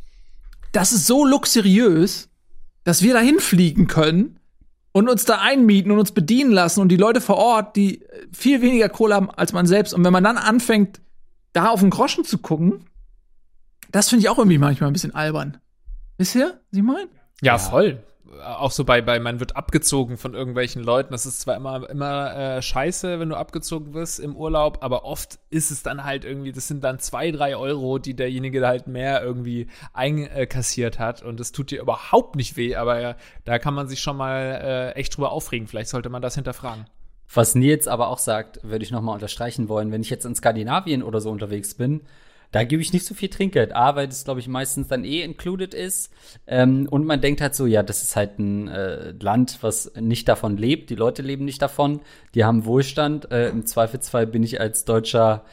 das ist so luxuriös, dass wir da hinfliegen können und uns da einmieten und uns bedienen lassen und die Leute vor Ort, die viel weniger Kohle haben als man selbst. Und wenn man dann anfängt, da auf den Groschen zu gucken, das finde ich auch irgendwie manchmal ein bisschen albern. Wisst ihr, was ich meine? Ja, voll. Auch so bei, bei, man wird abgezogen von irgendwelchen Leuten. Das ist zwar immer, immer äh, scheiße, wenn du abgezogen wirst im Urlaub, aber oft ist es dann halt irgendwie, das sind dann zwei, drei Euro, die derjenige halt mehr irgendwie einkassiert hat. Und das tut dir überhaupt nicht weh, aber ja, da kann man sich schon mal äh, echt drüber aufregen. Vielleicht sollte man das hinterfragen. Was Nils aber auch sagt, würde ich noch mal unterstreichen wollen, wenn ich jetzt in Skandinavien oder so unterwegs bin, da gebe ich nicht so viel Trinkgeld. A, weil das, glaube ich, meistens dann eh included ist. Ähm, und man denkt halt so, ja, das ist halt ein äh, Land, was nicht davon lebt. Die Leute leben nicht davon. Die haben Wohlstand. Äh, Im Zweifelsfall bin ich als Deutscher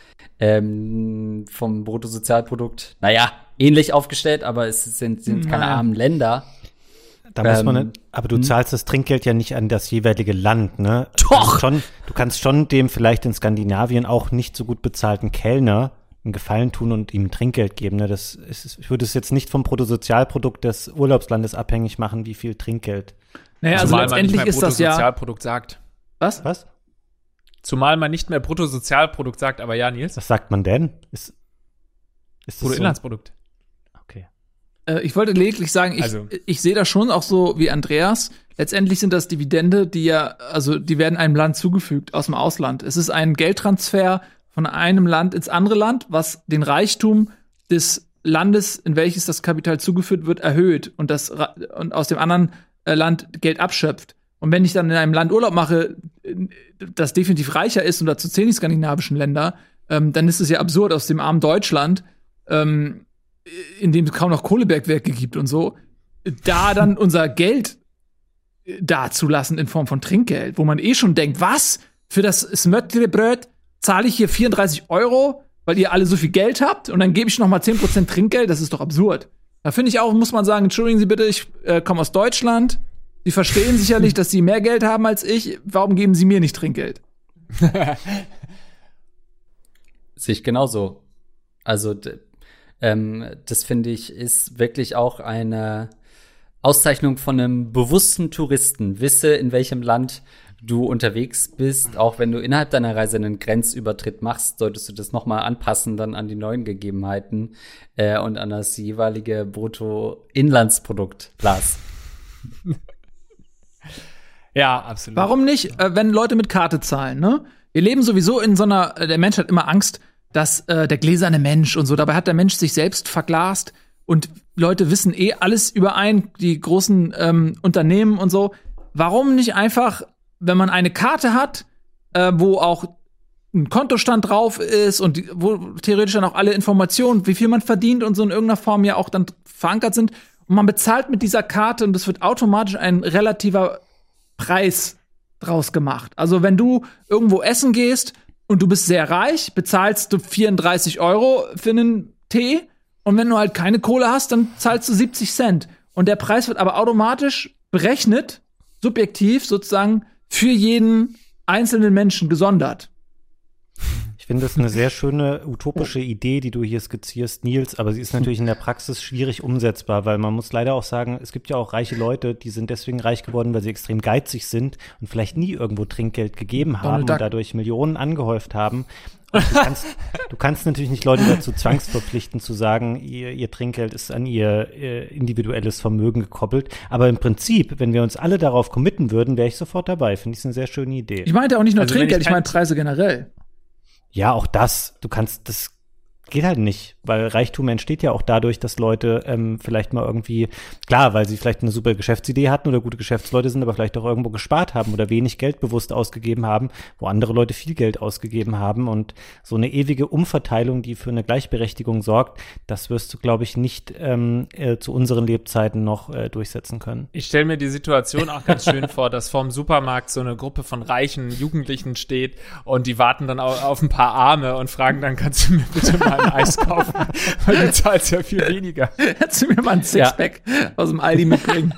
ähm, vom Bruttosozialprodukt, naja, ähnlich aufgestellt, aber es sind, sind keine Naja. armen Länder. Da muss man, Ähm, aber du zahlst das Trinkgeld ja nicht an das jeweilige Land, ne? Du Doch! kannst schon, du kannst schon dem vielleicht in Skandinavien auch nicht so gut bezahlten Kellner einen Gefallen tun und ihm Trinkgeld geben, ne? Das ist, ich würde es jetzt nicht vom Bruttosozialprodukt des Urlaubslandes abhängig machen, wie viel Trinkgeld. Naja, also Zumal man nicht letztendlich mehr ist das ja. Bruttosozialprodukt sagt. Was? Was? Zumal man nicht mehr Bruttosozialprodukt sagt, aber ja, Nils. Was sagt man denn? Ist, ist das so? Bruttoinlandsprodukt. Okay. Äh, ich wollte lediglich sagen, ich, Also- ich sehe das schon auch so wie Andreas. Letztendlich sind das Dividende, die ja, also die werden einem Land zugefügt aus dem Ausland. Es ist ein Geldtransfer von einem Land ins andere Land, was den Reichtum des Landes, in welches das Kapital zugeführt wird, erhöht und das Ra- und aus dem anderen äh, Land Geld abschöpft. Und wenn ich dann in einem Land Urlaub mache, äh, das definitiv reicher ist, und dazu zählen die skandinavischen Länder, ähm, dann ist es ja absurd, aus dem armen Deutschland, ähm, in dem es kaum noch Kohlebergwerke gibt und so, da dann unser Geld dazulassen in Form von Trinkgeld, wo man eh schon denkt, was? Für das Smörtlebröt zahle ich hier vierunddreißig Euro, weil ihr alle so viel Geld habt, und dann gebe ich noch mal zehn Prozent Trinkgeld? Das ist doch absurd. Da finde ich auch, muss man sagen, entschuldigen Sie bitte, ich äh, komme aus Deutschland. Sie verstehen sicherlich, dass Sie mehr Geld haben als ich. Warum geben Sie mir nicht Trinkgeld? Sehe ich genauso. Also, d- ähm, das finde ich, ist wirklich auch eine Auszeichnung von einem bewussten Touristen. Wisse, in welchem Land du unterwegs bist, auch wenn du innerhalb deiner Reise einen Grenzübertritt machst, solltest du das nochmal anpassen dann an die neuen Gegebenheiten äh, und an das jeweilige Bruttoinlandsprodukt, Lars. Ja, absolut. Warum nicht, äh, wenn Leute mit Karte zahlen, ne? Wir leben sowieso in so einer, äh, der Mensch hat immer Angst, dass äh, der gläserne Mensch und so, dabei hat der Mensch sich selbst verglast und Leute wissen eh alles überein, die großen ähm, Unternehmen und so. Warum nicht einfach, wenn man eine Karte hat, äh, wo auch ein Kontostand drauf ist und die, wo theoretisch dann auch alle Informationen, wie viel man verdient und so in irgendeiner Form ja auch dann verankert sind und man bezahlt mit dieser Karte und es wird automatisch ein relativer Preis draus gemacht. Also wenn du irgendwo essen gehst und du bist sehr reich, bezahlst du vierunddreißig Euro für einen Tee und wenn du halt keine Kohle hast, dann zahlst du siebzig Cent. Und der Preis wird aber automatisch berechnet, subjektiv sozusagen, für jeden einzelnen Menschen gesondert. Ich finde das eine sehr schöne utopische Idee, die du hier skizzierst, Nils, aber sie ist natürlich in der Praxis schwierig umsetzbar, weil man muss leider auch sagen, es gibt ja auch reiche Leute, die sind deswegen reich geworden, weil sie extrem geizig sind und vielleicht nie irgendwo Trinkgeld gegeben haben und dadurch Millionen angehäuft haben. Und du kannst, du kannst natürlich nicht Leute dazu zwangsverpflichten, zu sagen, ihr, ihr Trinkgeld ist an ihr äh, individuelles Vermögen gekoppelt. Aber im Prinzip, wenn wir uns alle darauf committen würden, wäre ich sofort dabei. Finde ich eine sehr schöne Idee. Ich meinte auch nicht nur Also, Trinkgeld, ich ich meine Preise generell. Ja, auch das. Du kannst, das geht halt nicht, weil Reichtum entsteht ja auch dadurch, dass Leute ähm, vielleicht mal irgendwie, klar, weil sie vielleicht eine super Geschäftsidee hatten oder gute Geschäftsleute sind, aber vielleicht auch irgendwo gespart haben oder wenig Geld bewusst ausgegeben haben, wo andere Leute viel Geld ausgegeben haben und so eine ewige Umverteilung, die für eine Gleichberechtigung sorgt, das wirst du, glaube ich, nicht ähm, äh, zu unseren Lebzeiten noch äh, durchsetzen können. Ich stelle mir die Situation auch ganz schön vor, dass vorm Supermarkt so eine Gruppe von reichen Jugendlichen steht und die warten dann auf, auf ein paar Arme und fragen dann, kannst du mir bitte mal ein Eis kaufen, weil du zahlst ja viel weniger. Hättest du mir mal ein Sixpack ja. aus dem Aldi mitbringen.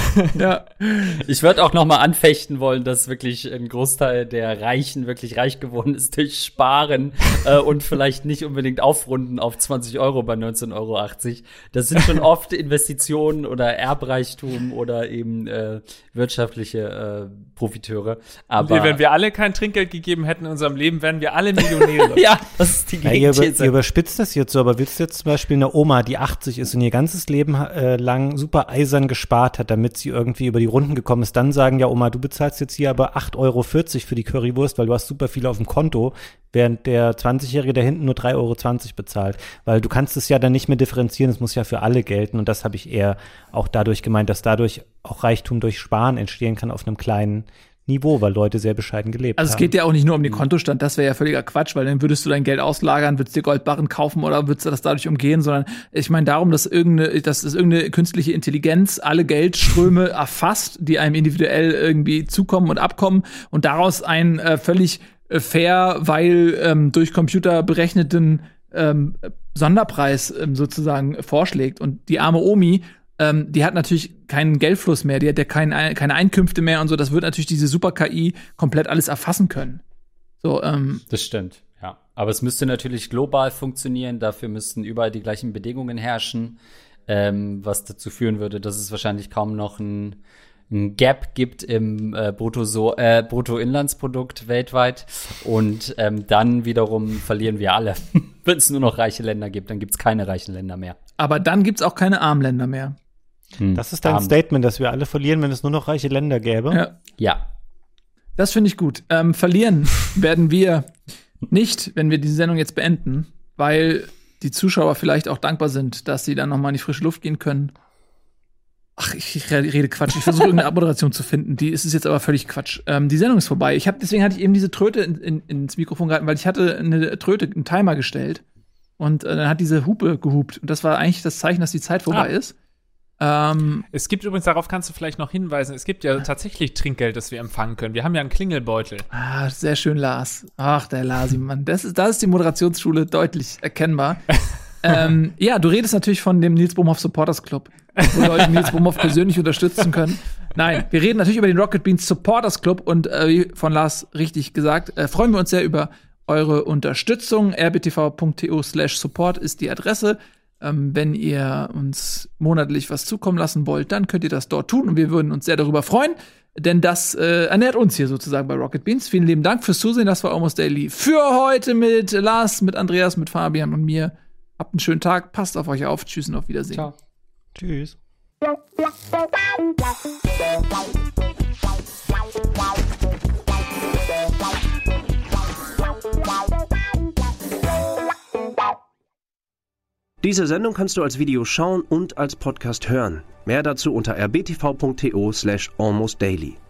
Ja. Ich würde auch noch mal anfechten wollen, dass wirklich ein Großteil der Reichen wirklich reich geworden ist durch Sparen äh, und vielleicht nicht unbedingt aufrunden auf zwanzig Euro bei neunzehn Euro achtzig. Das sind schon oft Investitionen oder Erbreichtum oder eben äh, wirtschaftliche äh, Profiteure. Aber nee, wenn wir alle kein Trinkgeld gegeben hätten in unserem Leben, wären wir alle Millionäre. Ja, das ist die ja, ihr, über, These. ihr überspitzt das jetzt so, aber willst du jetzt zum Beispiel eine Oma, die achtzig ist und ihr ganzes Leben äh, lang super eisern gespart hat, damit sie irgendwie über die Runden gekommen ist, dann sagen, ja Oma, du bezahlst jetzt hier aber acht Euro vierzig für die Currywurst, weil du hast super viel auf dem Konto, während der zwanzigjährige da hinten nur drei Euro zwanzig bezahlt. Weil du kannst es ja dann nicht mehr differenzieren, es muss ja für alle gelten und das habe ich eher auch dadurch gemeint, dass dadurch auch Reichtum durch Sparen entstehen kann auf einem kleinen Niveau, weil Leute sehr bescheiden gelebt haben. Also es geht ja auch nicht nur um den Kontostand, das wäre ja völliger Quatsch, weil dann würdest du dein Geld auslagern, würdest dir Goldbarren kaufen oder würdest du das dadurch umgehen, sondern ich meine darum, dass irgendeine, dass es irgendeine künstliche Intelligenz alle Geldströme erfasst, die einem individuell irgendwie zukommen und abkommen und daraus einen äh, völlig äh, fair, weil ähm, durch Computer berechneten ähm, Sonderpreis ähm, sozusagen vorschlägt. Und die arme Omi, Ähm, die hat natürlich keinen Geldfluss mehr, die hat ja kein, keine Einkünfte mehr und so. Das wird natürlich diese Super-K I komplett alles erfassen können. So, ähm. Das stimmt, ja. Aber es müsste natürlich global funktionieren. Dafür müssten überall die gleichen Bedingungen herrschen, ähm, was dazu führen würde, dass es wahrscheinlich kaum noch ein, ein Gap gibt im äh, Brutto so, äh, Bruttoinlandsprodukt weltweit. Und ähm, dann wiederum verlieren wir alle. Wenn es nur noch reiche Länder gibt, dann gibt es keine reichen Länder mehr. Aber dann gibt's auch keine armen Länder mehr. Hm. Das ist dein Arm. Statement, dass wir alle verlieren, wenn es nur noch reiche Länder gäbe? Ja. Ja. Das finde ich gut. Ähm, verlieren werden wir nicht, wenn wir diese Sendung jetzt beenden, weil die Zuschauer vielleicht auch dankbar sind, dass sie dann noch mal in die frische Luft gehen können. Ach, ich, ich rede Quatsch. Ich versuche irgendeine Abmoderation zu finden. Die ist es jetzt aber völlig Quatsch. Ähm, die Sendung ist vorbei. Ich hab, deswegen hatte ich eben diese Tröte in, in, ins Mikrofon gehalten, weil ich hatte eine Tröte, einen Timer gestellt. Und äh, dann hat diese Hupe gehupt. Und das war eigentlich das Zeichen, dass die Zeit vorbei ah. ist. Ähm, es gibt übrigens, darauf kannst du vielleicht noch hinweisen, es gibt ja tatsächlich Trinkgeld, das wir empfangen können. Wir haben ja einen Klingelbeutel. Ah, sehr schön, Lars. Ach, der Lasi, Mann. Das ist, da ist die Moderationsschule deutlich erkennbar. ähm, ja, du redest natürlich von dem Nils Bohmhoff Supporters Club, wo Leute Nils Bohmhoff persönlich unterstützen können. Nein, wir reden natürlich über den Rocket Beans Supporters Club und äh, wie von Lars richtig gesagt, äh, freuen wir uns sehr über eure Unterstützung. r b t v punkt t o slash support ist die Adresse. Ähm, wenn ihr uns monatlich was zukommen lassen wollt, dann könnt ihr das dort tun und wir würden uns sehr darüber freuen. Denn das äh, ernährt uns hier sozusagen bei Rocket Beans. Vielen lieben Dank fürs Zusehen. Das war Almost Daily für heute mit Lars, mit Andreas, mit Fabian und mir. Habt einen schönen Tag. Passt auf euch auf. Tschüss und auf Wiedersehen. Ciao. Tschüss. Diese Sendung kannst du als Video schauen und als Podcast hören. Mehr dazu unter r b t v punkt t o slash almost daily.